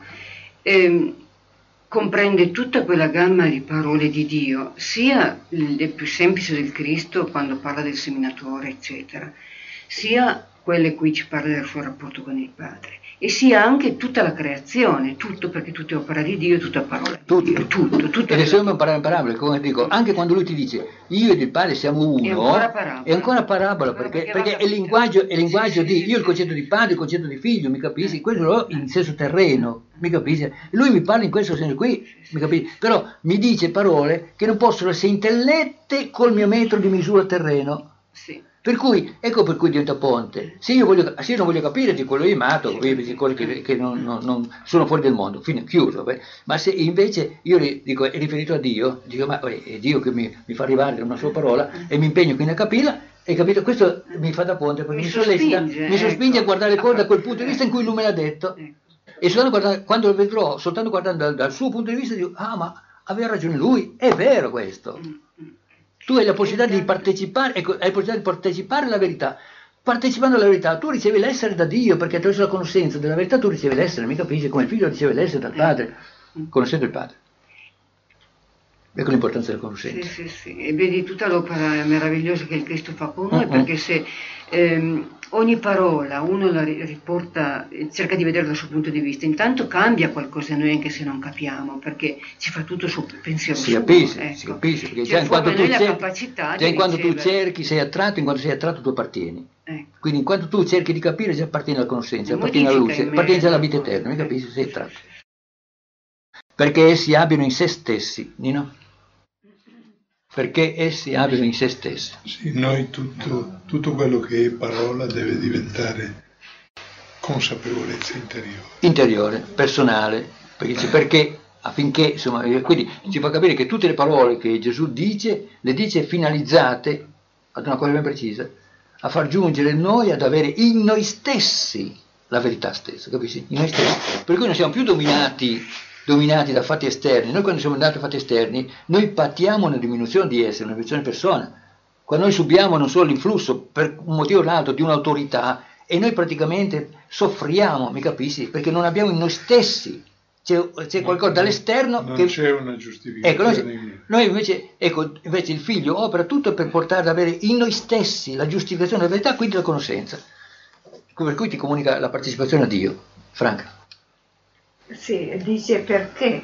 comprende tutta quella gamma di parole di Dio, sia le più semplici del Cristo quando parla del seminatore, eccetera, sia quelle cui ci parla del suo rapporto con il Padre, e sia anche tutta la creazione, tutto, perché tutto è opera di Dio, tutto è parola di Dio, tutto. Ed è sempre parabole, come dico, anche quando lui ti dice io ed il Padre siamo uno, è ancora parabola, perché è il linguaggio di io, il concetto di padre, il concetto di figlio, mi capisci? Quello in senso terreno, mi capisci? Lui mi parla in questo senso qui, mi capisci? Però mi dice parole che non possono essere intellette col mio metro di misura terreno. Sì. Per cui, ecco per cui diventa ponte. Se io non voglio capire di quello imato, cose che non sono fuori del mondo, fine, chiuso. Ma se invece io dico, è riferito a Dio, dico, ma è Dio che mi fa arrivare una sua parola e mi impegno quindi a capirla, e capito? Questo mi fa da ponte, perché mi sospinge a guardare le cose da quel punto di vista in cui lui me l'ha detto. E quando lo vedrò, soltanto guardando dal suo punto di vista, dico, ma aveva ragione lui, è vero questo. Tu hai la possibilità di partecipare, ecco, hai la possibilità di partecipare alla verità. Partecipando alla verità, tu ricevi l'essere da Dio, perché attraverso la conoscenza della verità tu ricevi l'essere, mi capisci? Come il figlio riceve l'essere dal Padre, conoscendo il Padre. Ecco l'importanza della conoscenza. Sì, e vedi tutta l'opera meravigliosa che il Cristo fa con noi, perché se ogni parola uno la riporta, cerca di vedere dal suo punto di vista, intanto cambia qualcosa in noi anche se non capiamo, perché ci fa tutto il suo pensiero suo. Si capisce, perché già in quanto tu cerchi sei attratto, in quanto sei attratto tu appartieni. Quindi in quanto tu cerchi di capire già appartieni alla conoscenza, appartieni alla luce, appartieni già alla vita eterna, mi capisci? Sei attratto. Perché essi abbiano in se stessi, Nino? Perché essi abbiano in se stessi. Sì, noi tutto quello che è parola deve diventare consapevolezza interiore, personale, perché affinché, insomma, quindi ci fa capire che tutte le parole che Gesù dice, le dice finalizzate ad una cosa ben precisa, a far giungere noi ad avere in noi stessi la verità stessa, capisci? In noi stessi. Per cui non siamo più dominati da fatti esterni. Noi quando siamo andati a fatti esterni, noi patiamo una diminuzione di essere, una diminuzione di persona. Quando noi subiamo non solo l'influsso per un motivo o l'altro di un'autorità, e noi praticamente soffriamo, mi capisci? Perché non abbiamo in noi stessi, c'è qualcosa dall'esterno non che... c'è una giustificazione. Noi invece il figlio opera tutto per portare ad avere in noi stessi la giustificazione della verità, quindi la conoscenza. per cui ti comunica la partecipazione a Dio. Franca. Sì, dice perché.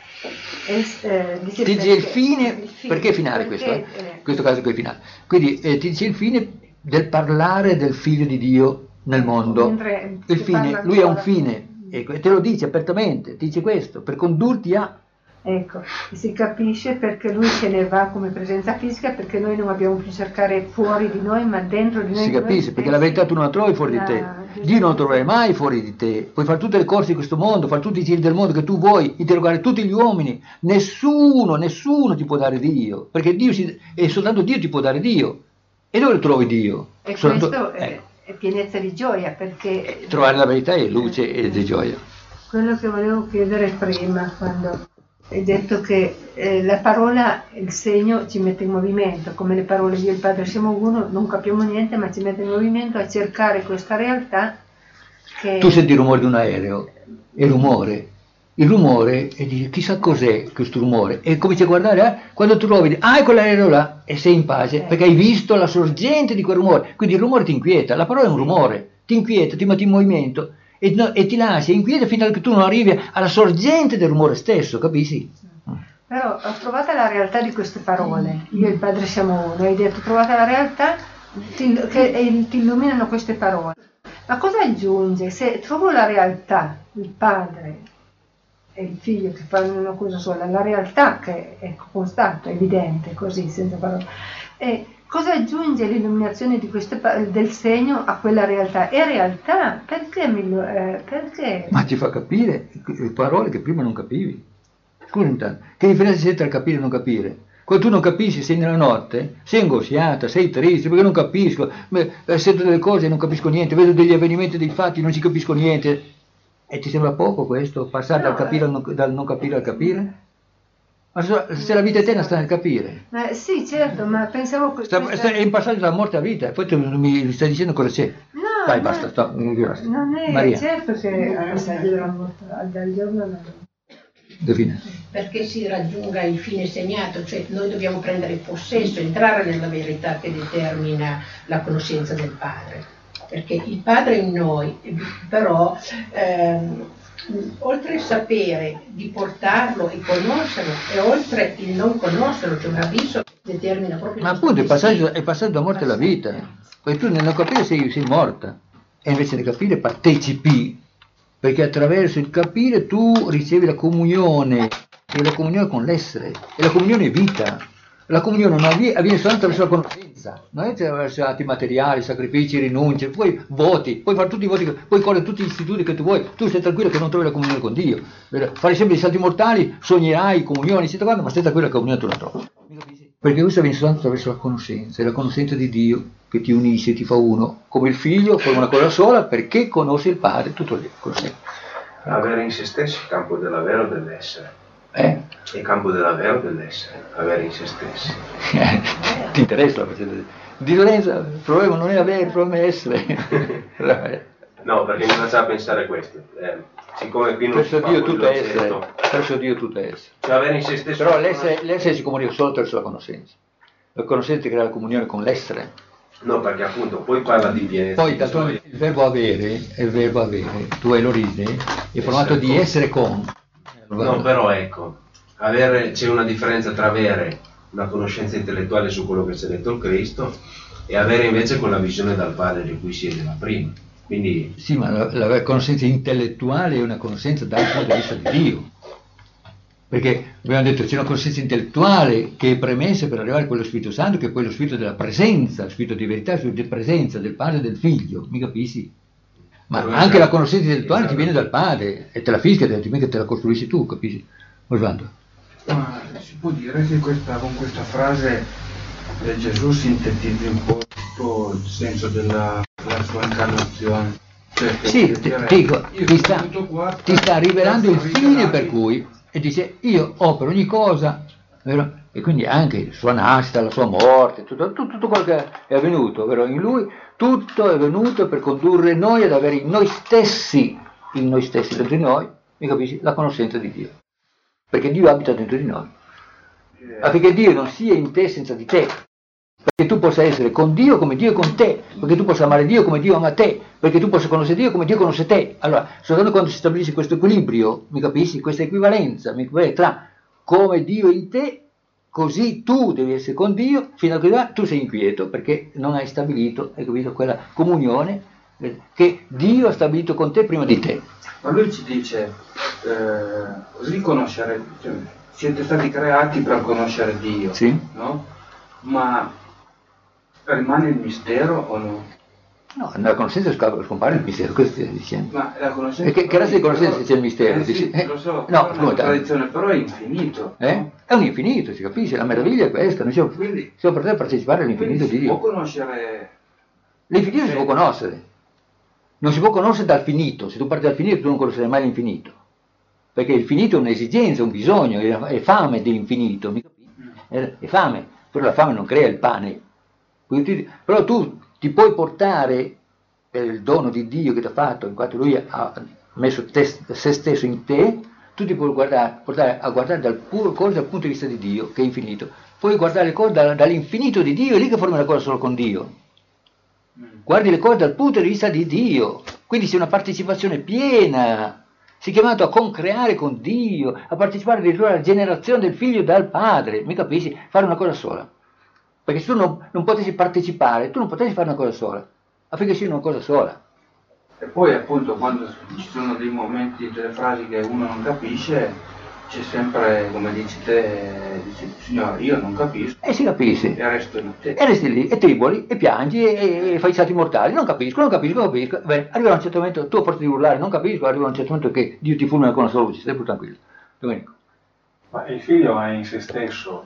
Ti dice il fine, perché finale questo? In questo caso qui è finale. Quindi ti dice il fine del parlare del Figlio di Dio nel mondo. Il fine, lui ha un fine, ecco, e te lo dice apertamente, ti dice questo, per condurti a... Ecco, si capisce perché lui se ne va come presenza fisica, perché noi non abbiamo più cercare fuori di noi, ma dentro di noi. Si capisce, perché la verità tu non la trovi fuori di te. Dio non lo troverai mai fuori di te. Puoi fare tutte le corse di questo mondo, fare tutti i giri del mondo che tu vuoi, interrogare tutti gli uomini. Nessuno ti può dare Dio, perché e soltanto Dio ti può dare Dio. E dove lo trovi Dio? E questo è pienezza di gioia, perché... Trovare la verità è luce e di gioia. Quello che volevo chiedere prima, quando hai detto che la parola, il segno ci mette in movimento, come le parole Dio e il Padre siamo uno, non capiamo niente, ma ci mette in movimento a cercare questa realtà che... Tu senti il rumore di un aereo, è rumore. Il rumore, e dici chissà cos'è questo rumore, e cominci a guardare, quando tu lo vedi, è quell'aereo là, e sei in pace, perché hai visto la sorgente di quel rumore. Quindi il rumore ti inquieta, la parola è un rumore, ti inquieta, ti mette in movimento, e ti lascia inquieta fino a che tu non arrivi alla sorgente del rumore stesso, capisci? Però ho trovato la realtà di queste parole, io e il Padre siamo uno, hai detto trovate la realtà, ti illuminano queste parole. Ma cosa aggiunge? Se trovo la realtà, il Padre e il Figlio che fanno una cosa sola, la realtà che è constante, evidente, così, senza parole, e cosa aggiunge l'illuminazione di del segno a quella realtà? È realtà, perché? Ma ti fa capire parole che prima non capivi. Scusa intanto, che differenza c'è tra capire e non capire? Quando tu non capisci, sei nella notte, sei angosciata, sei triste, perché non capisco, sento delle cose e non capisco niente, vedo degli avvenimenti, dei fatti, non ci capisco niente. E ti sembra poco questo? Passare dal non capire al capire? Ma se la vita eterna sta nel capire. Sì, certo, ma pensavo che... È in passaggio dalla morte alla vita, e poi tu mi stai dicendo cosa c'è. No, dai, basta, stop. Non è Maria. Certo che dal giorno alla Define. Perché si raggiunga il fine segnato, cioè noi dobbiamo prendere possesso, entrare nella verità che determina la conoscenza del Padre. Perché il Padre è in noi, però oltre il sapere di portarlo e conoscerlo, e oltre il non conoscerlo, cioè un abisso determina proprio... Ma appunto è passaggio da morte alla vita, perché tu nel non capire sei morta, e invece nel capire partecipi, perché attraverso il capire tu ricevi la comunione, e la comunione con l'essere, e la comunione è vita. La comunione non avviene soltanto attraverso la conoscenza, non è attraverso atti materiali, sacrifici, rinunce, poi voti, puoi fare tutti i voti, puoi correre tutti gli istituti che tu vuoi, tu stai tranquillo che non trovi la comunione con Dio. Fare sempre i salti mortali, sognerai, comunioni, ma stai tranquillo che la comunione tu la trovi. Perché questo avviene soltanto attraverso la conoscenza, è la conoscenza di Dio che ti unisce, ti fa uno, come il figlio forma una cosa sola perché conosce il padre, tutto lì, conosce. Avere in se stesso il campo dell'avere o dell'essere. Il campo dell'avere o dell'essere, avere in se stessi. Ti interessa la faccenda? Di Lorenzo, il problema non è avere, il problema è essere. No, perché mi faceva pensare questo. Siccome qui non si fa verso Dio tutto è essere. Cioè avere in se stesso. Però l'essere si comunica solo attraverso la conoscenza. La conoscenza crea la comunione con l'essere. No, perché appunto poi parla di pienezza. Poi il verbo avere, tu hai l'origine, è formato di essere con. No, però ecco, c'è una differenza tra avere una conoscenza intellettuale su quello che ci ha detto il Cristo e avere invece quella visione dal Padre di cui si era prima. Quindi... Sì, ma la conoscenza intellettuale è una conoscenza dal punto di vista di Dio. Perché abbiamo detto c'è una conoscenza intellettuale che è premessa per arrivare a quello Spirito Santo, che è poi lo Spirito della presenza, lo Spirito di verità, lo Spirito di presenza del Padre e del Figlio, mi capisci? Ma anche la conoscenza intellettuale ti viene dal Padre e te la fischi, altrimenti te la costruisci tu, capisci? Ma si può dire che con questa frase Gesù sintetizza un po' tutto il senso della sua incarnazione. Cioè, sì, ti sta rivelando il fine per cui, e dice io opero ogni cosa, vero? E quindi anche la sua nascita, la sua morte, tutto quello che è avvenuto, vero? In lui tutto è venuto per condurre noi ad avere in noi stessi dentro di noi, mi capisci? La conoscenza di Dio. Perché Dio abita dentro di noi. Affinché Dio non sia in te senza di te. perché tu possa essere con Dio come Dio è con te, perché tu possa amare Dio come Dio ama te, perché tu possa conoscere Dio come Dio conosce te. Allora, soltanto quando si stabilisce questo equilibrio, mi capisci, questa equivalenza tra come Dio è in te, così tu devi essere con Dio, fino a che tu sei inquieto, perché non hai stabilito, hai capito, quella comunione che Dio ha stabilito con te prima di te. Ma lui ci dice, riconoscere, cioè, siete stati creati per conoscere Dio, sì, no? Ma rimane il mistero o no? No, nella conoscenza scompare il mistero, questo stai dicendo. Ma la conoscenza... Che razza di conoscenza c'è il mistero? Sì, lo so, no, è una tradizione, però è infinito. È un infinito, si capisce, la meraviglia è questa, noi siamo per partecipare all'infinito di Dio. Si può conoscere... L'infinito si può conoscere, non si può conoscere dal finito, se tu parti dal finito tu non conoscerai mai l'infinito, perché il finito è un'esigenza, un bisogno, è fame dell'infinito, mi capisci? È fame, però la fame non crea il pane. Però tu ti puoi portare per il dono di Dio che ti ha fatto, in quanto Lui ha messo se stesso in te, tu ti puoi portare a guardare dal puro cose dal punto di vista di Dio, che è infinito. Puoi guardare le cose dall'infinito di Dio, è lì che formi una cosa solo con Dio. Guardi le cose dal punto di vista di Dio, quindi c'è una partecipazione piena. Sei chiamato a concreare con Dio, a partecipare addirittura alla generazione del figlio dal padre, mi capisci? Fare una cosa sola. Perché se tu non potessi partecipare, tu non potessi fare una cosa sola, affinché sia una cosa sola. E poi appunto quando ci sono dei momenti, delle frasi che uno non capisce, c'è sempre, come dici te, Signore, io non capisco. E si capisce. E resto in te. E resti lì, e triboli, e piangi, e fai i salti mortali. Non capisco. Beh, arriva un certo momento, tu a forza di urlare, non capisco, arriva un certo momento che Dio ti fulmina con una sola luce, stai più tranquillo. Domenico. Ma il figlio ha in se stesso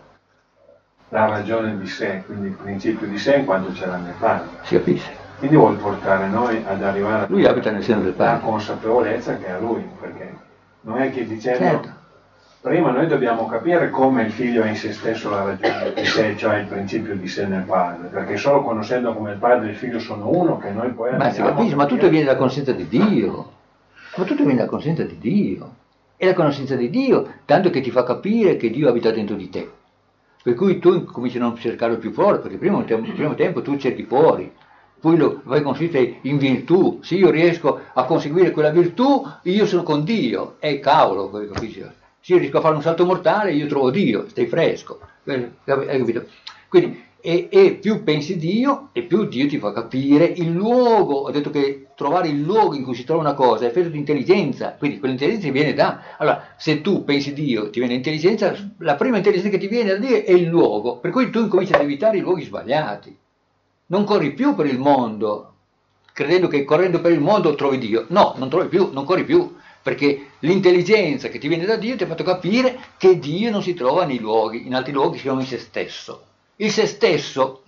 la ragione di sé, quindi il principio di sé in quanto ce l'ha nel padre. Si capisce. Quindi vuol portare noi ad arrivare a lui abita nel seno del padre. La consapevolezza che ha lui, perché non è che dicendo certo. Prima noi dobbiamo capire come il figlio ha in se stesso la ragione di sé, cioè il principio di sé nel padre, perché solo conoscendo come il padre e il figlio sono uno che noi poi ma si capisce, ma tutto viene dalla conoscenza di Dio. Ma tutto viene dalla conoscenza di Dio. E la conoscenza di Dio, tanto che ti fa capire che Dio abita dentro di te. Per cui tu cominci a non cercarlo più fuori, perché prima tempo tu cerchi fuori, poi lo vai consistere in virtù. Se io riesco a conseguire quella virtù, io sono con Dio. Cavolo, capisci? Se io riesco a fare un salto mortale, io trovo Dio, stai fresco. Hai capito? Quindi, e più pensi Dio, e più Dio ti fa capire il luogo. Ho detto che trovare il luogo in cui si trova una cosa è effetto di intelligenza, quindi quell'intelligenza viene da... Allora, se tu pensi Dio, ti viene intelligenza, la prima intelligenza che ti viene da Dio è il luogo, per cui tu incominci ad evitare i luoghi sbagliati. Non corri più per il mondo, credendo che correndo per il mondo trovi Dio. No, non trovi più, non corri più. Perché l'intelligenza che ti viene da Dio ti ha fatto capire che Dio non si trova nei luoghi, in altri luoghi si trova in se stesso. Il se stesso,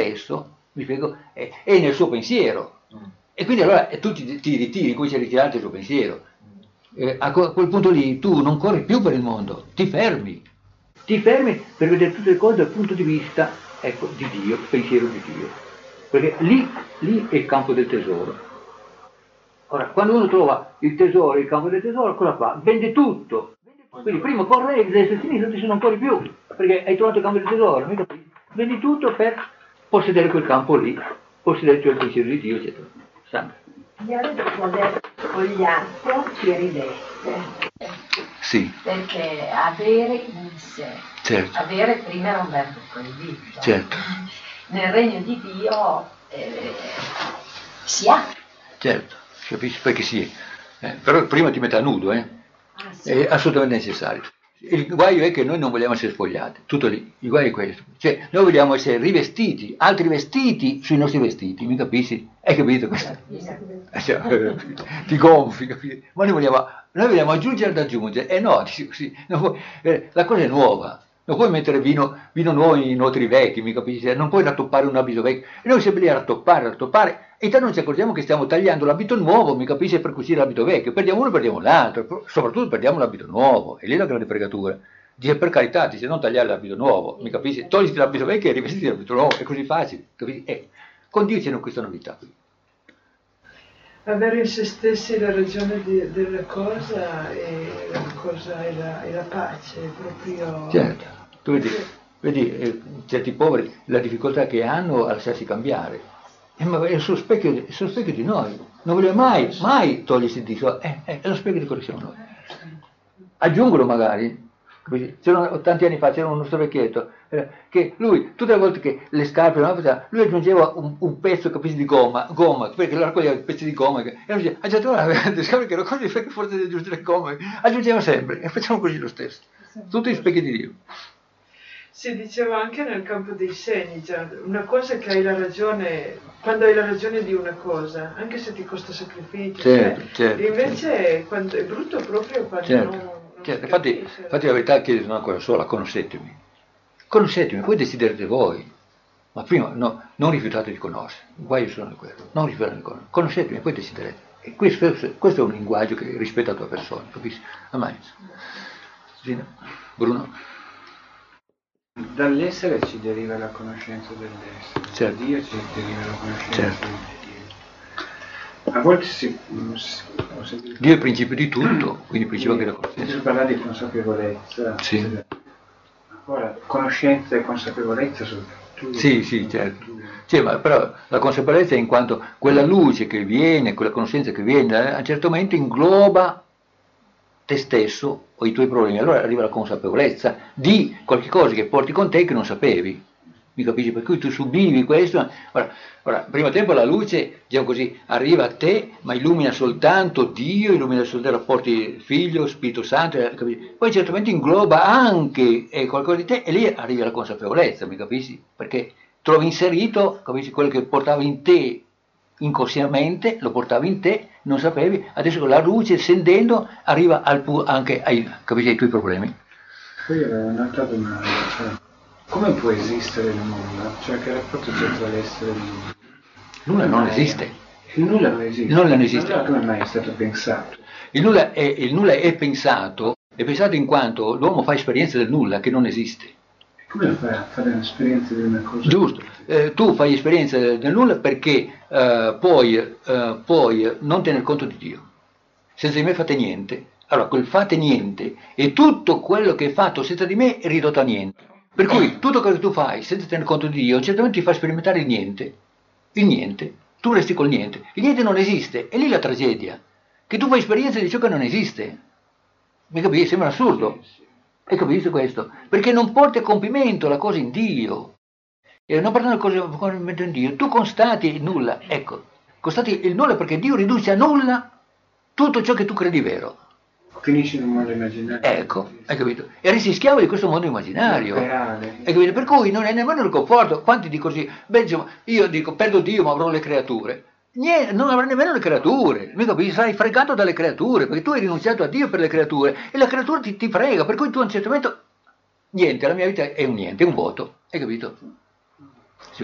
mi spiego, è nel suo pensiero. E quindi allora tu ti ritiri, cominci a ritirarti il tuo pensiero. A quel punto lì tu non corri più per il mondo, ti fermi per vedere tutte le cose dal punto di vista, ecco, di Dio, il pensiero di Dio. Perché lì è il campo del tesoro. Ora, quando uno trova il tesoro, il campo del tesoro, cosa fa? Vende tutto. Quindi prima corre destra e sinistra, adesso non corri più, perché hai trovato il campo del tesoro, mica vendi tutto per possedere quel campo lì, possedere cioè il pensiero di Dio, eccetera. Sempre. Adesso spogliato si riveste. Sì. Perché avere in sé, certo. Avere prima era un verbo proibito. Certo. Nel regno di Dio si ha. Certo. Capisci? Perché sì, però prima ti mette a nudo, sì. È assolutamente necessario. Il guaio è che noi non vogliamo essere spogliati, tutto lì, il guaio è questo. Cioè, noi vogliamo essere rivestiti, altri vestiti sui nostri vestiti, mi capisci? Hai capito questo? Ti gonfi, capisci? Ma noi vogliamo aggiungere ad aggiungere, no, sì, la cosa è nuova. Non puoi mettere vino nuovo in otri vecchi, mi capisci? Non puoi rattoppare un abito vecchio. E noi sempre lì a rattoppare, e intanto non ci accorgiamo che stiamo tagliando l'abito nuovo, mi capisci, per cucire l'abito vecchio. Perdiamo uno, perdiamo l'altro, soprattutto perdiamo l'abito nuovo. E lì è la grande fregatura. Dice, per carità, dice, non tagliare l'abito nuovo, mi capisci? Togliti l'abito vecchio e rivestiti l'abito nuovo, è così facile, capisci? Con Dio c'è questa novità qui. Avere in se stessi la ragione della cosa e la pace, proprio... Certo. Tu vedi, Vedi, certi poveri la difficoltà che hanno a lasciarsi cambiare, ma è il suo specchio di noi, non voglio mai togliersi di suo, è lo specchio di quello che siamo noi. Aggiungono magari, tanti anni fa c'era uno nostro vecchietto, che lui, tutte le volte che le scarpe, lui aggiungeva un pezzo, capisci, di gomma, perché lo raccoglieva pezzi di gomma, e lui diceva, già tu le scarpe che raccogliere perché forse di aggiungere le gomme, aggiungeva sempre, e facciamo così lo stesso, tutti gli specchi di Dio. Si diceva anche nel campo dei segni, già, una cosa che hai la ragione, quando hai la ragione di una cosa, anche se ti costa sacrificio, certo. Invece quando è brutto proprio quando non infatti la verità chiede una cosa sola, conoscetemi, poi deciderete voi, ma prima non rifiutate di conoscere, guai sono quello, non rifiutate di conoscere, conoscetemi, poi deciderete. E questo è un linguaggio che rispetta la tua persona, capisci? Bruno? Dall'essere ci deriva la conoscenza dell'essere, da Dio ci deriva la conoscenza di Dio. A volte Dio è il principio di tutto, quindi il principio anche della conoscenza. Si parla di consapevolezza. Sì. Ora, conoscenza e consapevolezza sono due. Sì, certo. Ma però la consapevolezza è in quanto quella luce che viene, quella conoscenza che viene, a un certo momento ingloba te stesso o i tuoi problemi, allora arriva la consapevolezza di qualche cosa che porti con te che non sapevi, mi capisci? Per cui tu subivi questo. Ora, primo tempo la luce, diciamo così, arriva a te, ma illumina soltanto Dio, illumina soltanto i rapporti Figlio, Spirito Santo, capisci? Poi certamente ingloba anche qualcosa di te e lì arriva la consapevolezza, mi capisci? Perché trovi inserito, capisci, quello che portava in te inconsciamente, lo portavi in te, non sapevi, adesso con la luce scendendo arriva anche ai tuoi problemi. Poi avevo un'altra domanda, come può esistere il nulla? Cioè che rapporto c'è tra l'essere e il nulla? Nulla non esiste. Il nulla non esiste. Nulla non esiste. Allora come mai è stato pensato? Il nulla è pensato in quanto l'uomo fa esperienza del nulla che non esiste. Come lo fai a fare un'esperienza di una cosa? Giusto, tu fai esperienza del nulla perché poi non tener conto di Dio. Senza di me fate niente. Allora, quel fate niente e tutto quello che è fatto senza di me è ridotto a niente. Per cui tutto quello che tu fai senza tener conto di Dio, certamente ti fa sperimentare il niente. Il niente. Tu resti col niente. Il niente non esiste. E lì la tragedia. Che tu fai esperienza di ciò che non esiste. Mi capisci? Sembra assurdo. Hai capito questo? Perché non porti a compimento la cosa in Dio. E non portando la cosa a compimento in Dio, tu constati il nulla. Ecco, constati il nulla perché Dio riduce a nulla tutto ciò che tu credi vero. Finisci in un mondo immaginario. Ecco, hai capito? E resti schiavo di questo mondo immaginario. Hai capito? Per cui non è nemmeno il conforto. Quanti dicono così? Beh, insomma, io dico, perdo Dio ma avrò le creature. Niente, non avrai nemmeno le creature, mi capisci? Sarai fregato dalle creature, perché tu hai rinunciato a Dio per le creature e la creatura ti frega, per cui tu a un certo momento, niente, la mia vita è un niente, è un vuoto, hai capito? Sì,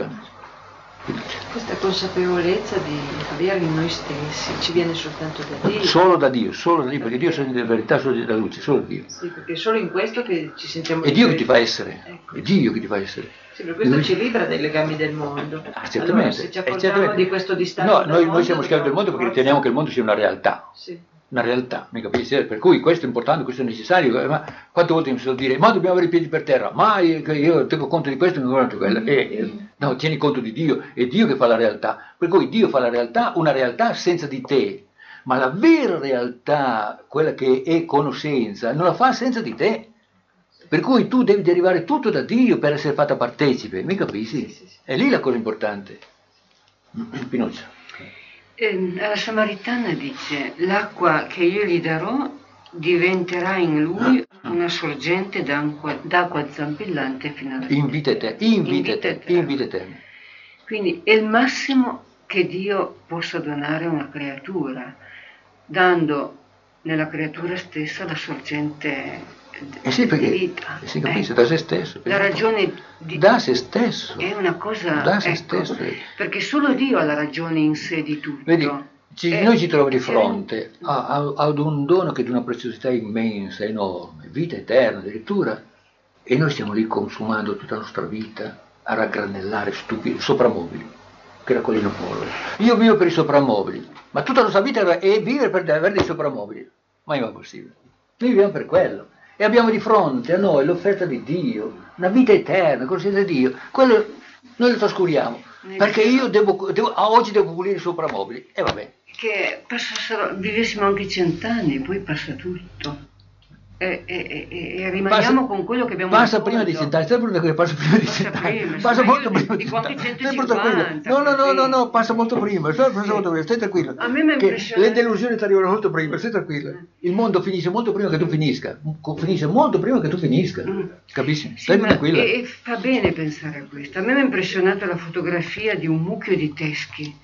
questa consapevolezza di avere in noi stessi ci viene soltanto da Dio. Solo da Dio, perché Dio è la verità, solo da luce, solo da Dio. Sì, perché è solo in questo che ci sentiamo. È Dio che ti fa essere, ecco. È Dio che ti fa essere. Sì, per questo ci libera dai legami del mondo. Certamente. Allora, se ci accorgiamo di questo distacco. No, noi siamo schiavi del mondo perché riteniamo che il mondo sia una realtà. Sì. Una realtà, mi capisci? Per cui questo è importante, questo è necessario. Ma quante volte mi sento dire, ma dobbiamo avere i piedi per terra, ma io tengo conto di questo e mi guardo quello. No, tieni conto di Dio, è Dio che fa la realtà. Per cui Dio fa la realtà, una realtà senza di te. Ma la vera realtà, quella che è conoscenza, non la fa senza di te. Per cui tu devi derivare tutto da Dio per essere fatta partecipe, mi capisci? Sì. È lì la cosa importante. Pinuccia. La Samaritana dice, l'acqua che io gli darò diventerà in lui una sorgente d'acqua zampillante fino alla fine. Invita eterna. Quindi è il massimo che Dio possa donare a una creatura, dando nella creatura stessa la sorgente sì, perché di vita. Si capisce da se stesso. La ragione di da se stesso. È una cosa da se stesso. Perché solo Dio ha la ragione in sé di tutto. Vedi, noi ci troviamo di fronte ad un dono che è di una preziosità immensa, enorme, vita eterna addirittura, e noi stiamo lì consumando tutta la nostra vita a raggranellare stupidi soprammobili che raccogliono polvere. Io vivo per i soprammobili, ma tutta la nostra vita è vivere per avere dei soprammobili. Ma è possibile. Noi viviamo per quello. e abbiamo di fronte a noi l'offerta di Dio, una vita eterna, conoscenza di Dio, quello noi lo trascuriamo, perché io oggi devo pulire i sopramobili, e vabbè. Che vivessimo anche 100 anni, poi passa tutto. E rimaniamo con quello che abbiamo passa prima di 100 anni, sempre che passa prima di 100 anni, passa molto prima di 100 anni. No, passa molto prima, stai tranquillo. A me mi impressiona. Le delusioni ti arrivano molto prima, stai tranquillo. Il mondo finisce molto prima che tu finisca, capisci? Stai tranquillo. E fa bene pensare a questo. A me mi ha impressionato la fotografia di un mucchio di teschi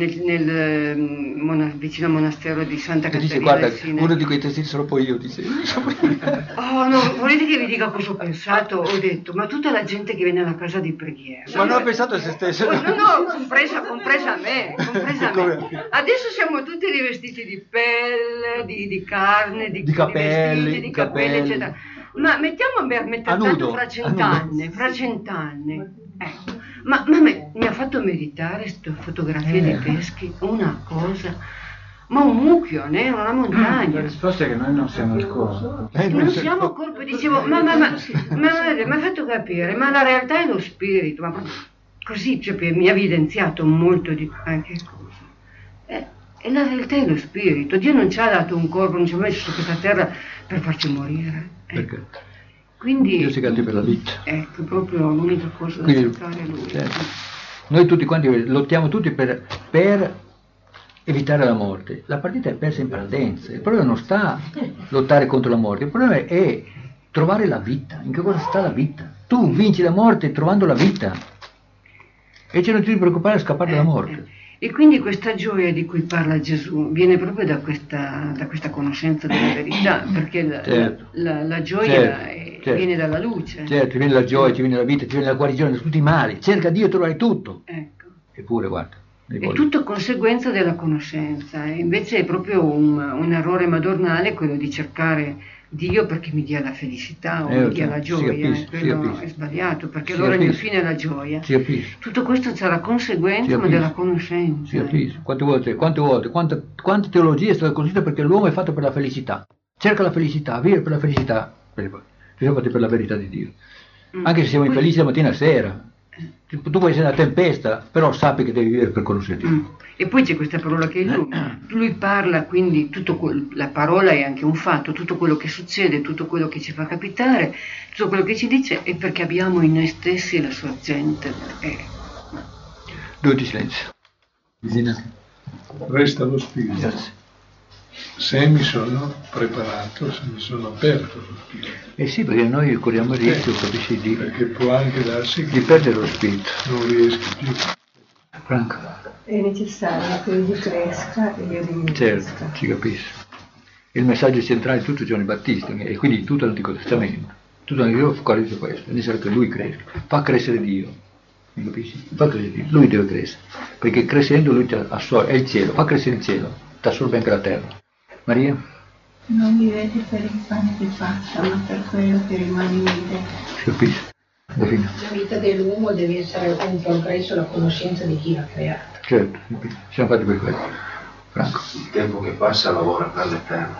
vicino al monastero di Santa Caterina. Dice, guarda, uno di quei testi sarò poi io, dice. Oh no, volete che vi dica cosa ho pensato? Ho detto, ma tutta la gente che viene alla casa di preghiera. Ma non ha pensato a se stesso. No, compresa me. Adesso siamo tutti rivestiti di pelle, di carne, di capelli, eccetera. Ma mettiamo tanto fra 100 anni. Ecco. Ma mi ha fatto meditare queste fotografie di peschi, una cosa, ma un mucchio nero, una montagna. La risposta è che noi non siamo il corpo. Non siamo corpo, dicevo, ma mi ha fatto capire, ma la realtà è lo spirito, ma così mi ha evidenziato molto di anche cosa. E la realtà è lo spirito. Dio non ci ha dato un corpo, non ci ha messo su questa terra per farci morire. Perché? Quindi, Dio si canta per la vita. Ecco, proprio l'unica cosa da cercare è Lui. Certo. Noi tutti quanti lottiamo tutti per evitare la morte. La partita è persa in partenza. Il problema non sta a lottare contro la morte, il problema è trovare la vita. In che cosa sta la vita? Tu vinci la morte trovando la vita. E non ti devi preoccupare a scappare dalla morte. E quindi questa gioia di cui parla Gesù viene proprio da questa conoscenza della verità, perché la gioia viene dalla luce. Certo, ti viene la gioia, ti viene la vita, ti viene la guarigione da tutti i mali. Cerca Dio e troverai tutto. Ecco. Eppure, guarda. È tutto conseguenza della conoscenza. Invece è proprio un errore madornale quello di cercare Dio perché mi dia la felicità o mi dia la gioia, quello è sbagliato, perché allora nel fine è la gioia. Tutto questo c'è la conseguenza ma della conoscenza. Quante teologie è stata costruita perché l'uomo è fatto per la felicità. Cerca la felicità, vive per la felicità, siamo fatti per la verità di Dio. Anche se siamo infelici la mattina e sera. Tu puoi essere una tempesta, però sappi che devi vivere per conoscere Dio. E poi c'è questa parola che lui parla, quindi la parola è anche un fatto, tutto quello che succede, tutto quello che ci fa capitare, tutto quello che ci dice è perché abbiamo in noi stessi la sua gente. 2 di silenzio. Resta lo spirito. Grazie. Se mi sono preparato, se mi sono aperto lo spirito. Sì, perché noi corriamo il rischio, capisci, perché può anche darsi di perdere lo spirito. Non riesco più. Franco. È necessario che egli cresca e io diminuisca. Certo, ci capisco. Il messaggio centrale di tutto Giovanni Battista e quindi di tutto l'Antico Testamento. Tutto l'Antico focalizza questo, è necessario che lui cresca, fa crescere Dio. Mi capisci? Fa crescere Dio. Lui deve crescere, perché crescendo lui ti assorbe, è il cielo, fa crescere il cielo, ti assorbe anche la terra. Maria? Non vivete per il pane che passa, ma per quello che rimane in te. Si capisce? La vita dell'uomo deve essere un progresso, la conoscenza di chi l'ha creato. Certo, siamo fatti per quello. Franco. Il tempo che passa lavora per l'Eterno.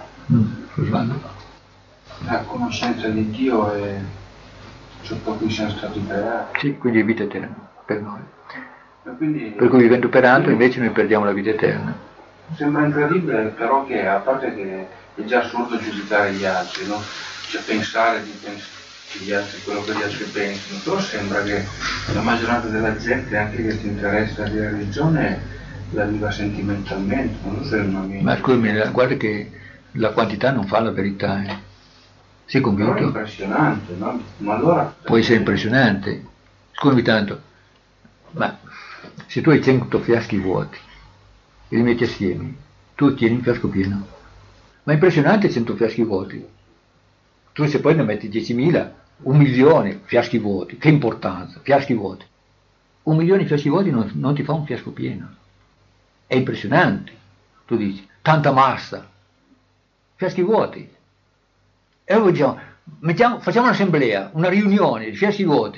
La conoscenza di Dio è sotto cui siamo stati creati. Sì, quindi è vita eterna per noi. Per cui vivendo per altro invece noi perdiamo la vita eterna. Sembra incredibile però che, a parte che è già assurdo giudicare gli altri, no? Cioè pensare gli altri, quello che gli altri pensano, però sembra che la maggioranza della gente, anche che ti interessa di religione, la viva sentimentalmente, non so se è una mia. Ma scusami, guarda che la quantità non fa la verità, Sei convinto? Però è impressionante, no? Ma allora... Può essere impressionante. Scusami tanto, ma se tu hai 100 fiaschi vuoti e li metti assieme, tu tieni un fiasco pieno. Ma è impressionante 100 fiaschi vuoti. Tu se poi ne metti 10.000, 1.000.000 fiaschi vuoti, che importanza, fiaschi vuoti. 1.000.000 di fiaschi vuoti non ti fa un fiasco pieno. È impressionante. Tu dici, tanta massa, fiaschi vuoti. E noi diciamo, facciamo un'assemblea, una riunione di fiaschi vuoti,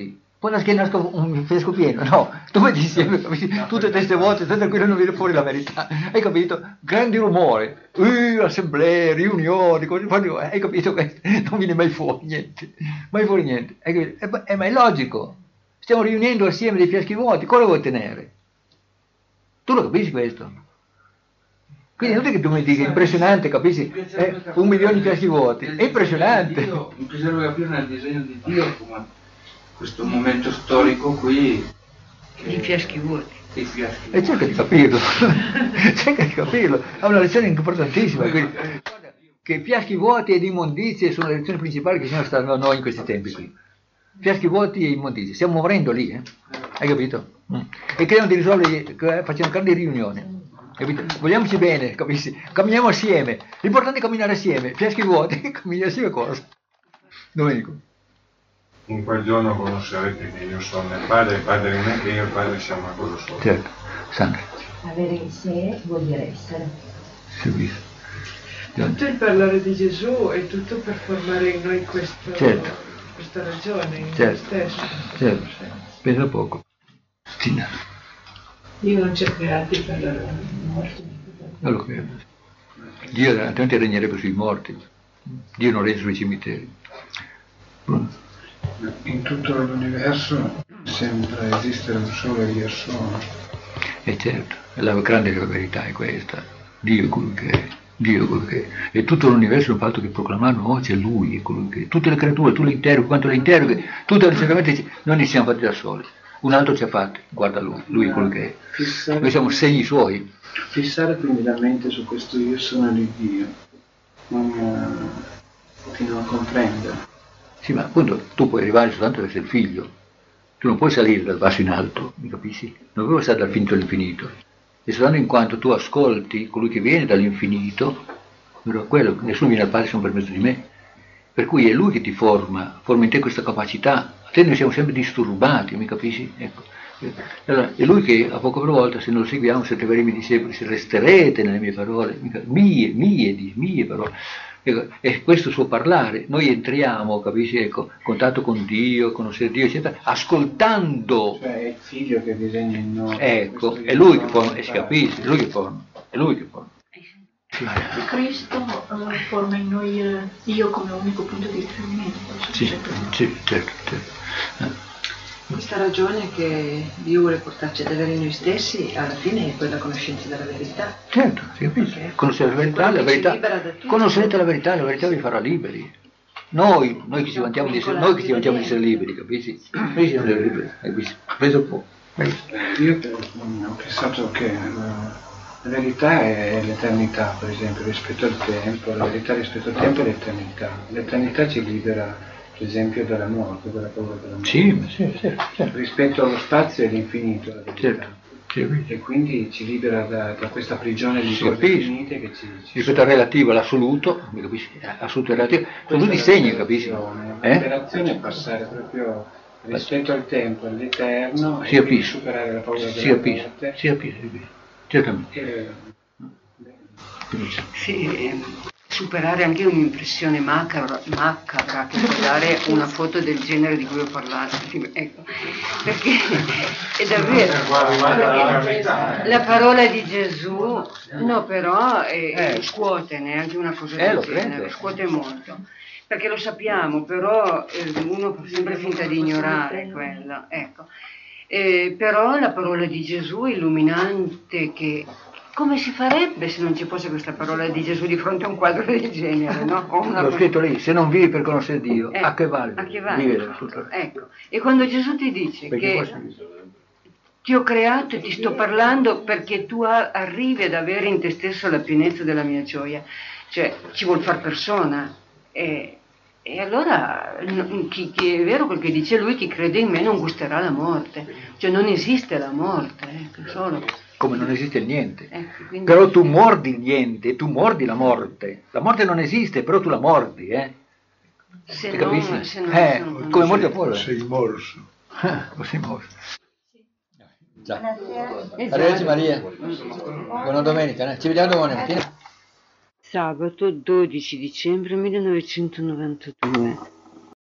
quando che nasca un fiasco pieno, no, tu metti insieme, capisci? Tutte teste vuote, stai tranquillo, non viene fuori la verità, hai capito? Grandi rumore, assemblee, riunioni, hai capito? Non viene mai fuori niente, hai capito? Ma è logico, stiamo riunendo assieme dei fiaschi vuoti, cosa vuoi ottenere? Tu lo capisci questo? Quindi non è che tu mi dica, è impressionante, capisci? 1 milione di fiaschi vuoti, è impressionante. Mi piacerebbe capire nel disegno di Dio come questo momento storico qui i fiaschi vuoti. E cerca di capirlo, ha una lezione importantissima, quindi, che fiaschi vuoti ed immondizie sono le lezioni principali che sono state a noi in questi tempi qui. Fiaschi vuoti e immondizie, stiamo morendo lì, hai capito? E creano di risolvere, facciamo grandi riunioni. Capito? Vogliamoci bene, capisci? Camminiamo assieme, l'importante è camminare assieme, fiaschi vuoti, camminiamo assieme cosa? Domenico. In quel giorno conoscerete che io sono il Padre in me, che io e il Padre siamo a quello solo. Certo, Sandra. Avere in sé vuol dire essere. Sì. Tutto il parlare di Gesù è tutto per formare in noi questa ragione, in noi stesso. Certo, pensa poco. Tina. Dio non ci ha creati per la morte. Non lo credo. Dio altrimenti regnerebbe sui morti. Dio non regna sui cimiteri. In tutto l'universo sembra esistere un solo Dio solo. E certo, la grande verità è questa. Dio è colui che è. Dio è colui che è. E tutto l'universo non fa altro che proclamarlo, c'è Lui, è colui che è. Tutte le creature, tu le interroghi, quanto le interroghi, tutte certamente noi ne siamo fatti da soli. Un altro ci ha fatti, guarda lui è quello che è. Noi siamo segni suoi. Fissare quindi la mente su questo io sono di Dio, fino a comprendere. Sì, ma appunto tu puoi arrivare soltanto ad essere il figlio. Tu non puoi salire dal basso in alto, mi capisci? Non puoi stare dal finito all'infinito. E soltanto in quanto tu ascolti colui che viene dall'infinito, quello, nessuno viene al Padre se non per mezzo di me. Per cui è Lui che ti forma in te questa capacità. A te noi siamo sempre disturbati, mi capisci? Ecco. Allora, è Lui che a poco per volta, se non lo seguiamo, siete veri miei discepoli, se resterete nelle mie parole, mie parole. Ecco, e questo suo parlare, noi entriamo, capisci? Ecco, contatto con Dio, conoscere Dio, eccetera, ascoltando. Cioè è il figlio che disegna in noi. Ecco, è Lui che forma, si capisce, è Lui che forma, è Lui che forma. Cristo forma in noi io come unico punto di riferimento. Sì, certo. Questa ragione che Dio vuole portarci ad avere noi stessi, alla fine è quella conoscenza della verità. Certo, si capisce. Conoscere la verità, conoscerete la verità vi farà liberi. Noi che ci vantiamo di essere liberi, capisci? Noi siamo liberi, hai visto? Preso un po'. Io ho pensato che la verità è l'eternità, per esempio, rispetto al tempo, la verità rispetto al tempo è l'eternità. L'eternità ci libera, per esempio, dalla morte, dalla paura della morte. Sì. Rispetto allo spazio e all'infinito, la verità. Certo. E quindi ci libera da questa prigione di cose infinite che ci rispetto al relativo, all'assoluto, mi capisci? Assoluto e relativo, sono tutti segni, capisci? L'operazione è passare proprio rispetto al tempo, all'eterno, e quindi superare la paura della morte. Si capisce. Certamente. Sì, superare anche un'impressione macabra che può dare una foto del genere di cui ho parlato. Ecco, perché è davvero la parola di Gesù, no, però scuote neanche una cosa del genere, scuote molto. Perché lo sappiamo, però uno fa sempre finta di ignorare quello, ecco. Però la parola di Gesù è illuminante, che come si farebbe se non ci fosse questa parola di Gesù di fronte a un quadro del genere, no? L'ho scritto lì, se non vivi per conoscere Dio, a che vale? Vivere tutto. Ecco, e quando Gesù ti dice che ti ho creato e ti sto parlando perché tu arrivi ad avere in te stesso la pienezza della mia gioia, cioè ci vuol far persona. E allora chi è vero quel che dice lui, chi crede in me non gusterà la morte, cioè non esiste la morte, solo. Come non esiste il niente, però tu mordi il niente, tu mordi la morte non esiste, però tu la mordi, se ti non, capisci? Se non, come mordi a polvere. Sei morso. Sei morso. Arrivederci Maria, buona domenica, ci vediamo domani mattina. Sabato 12 dicembre 1992.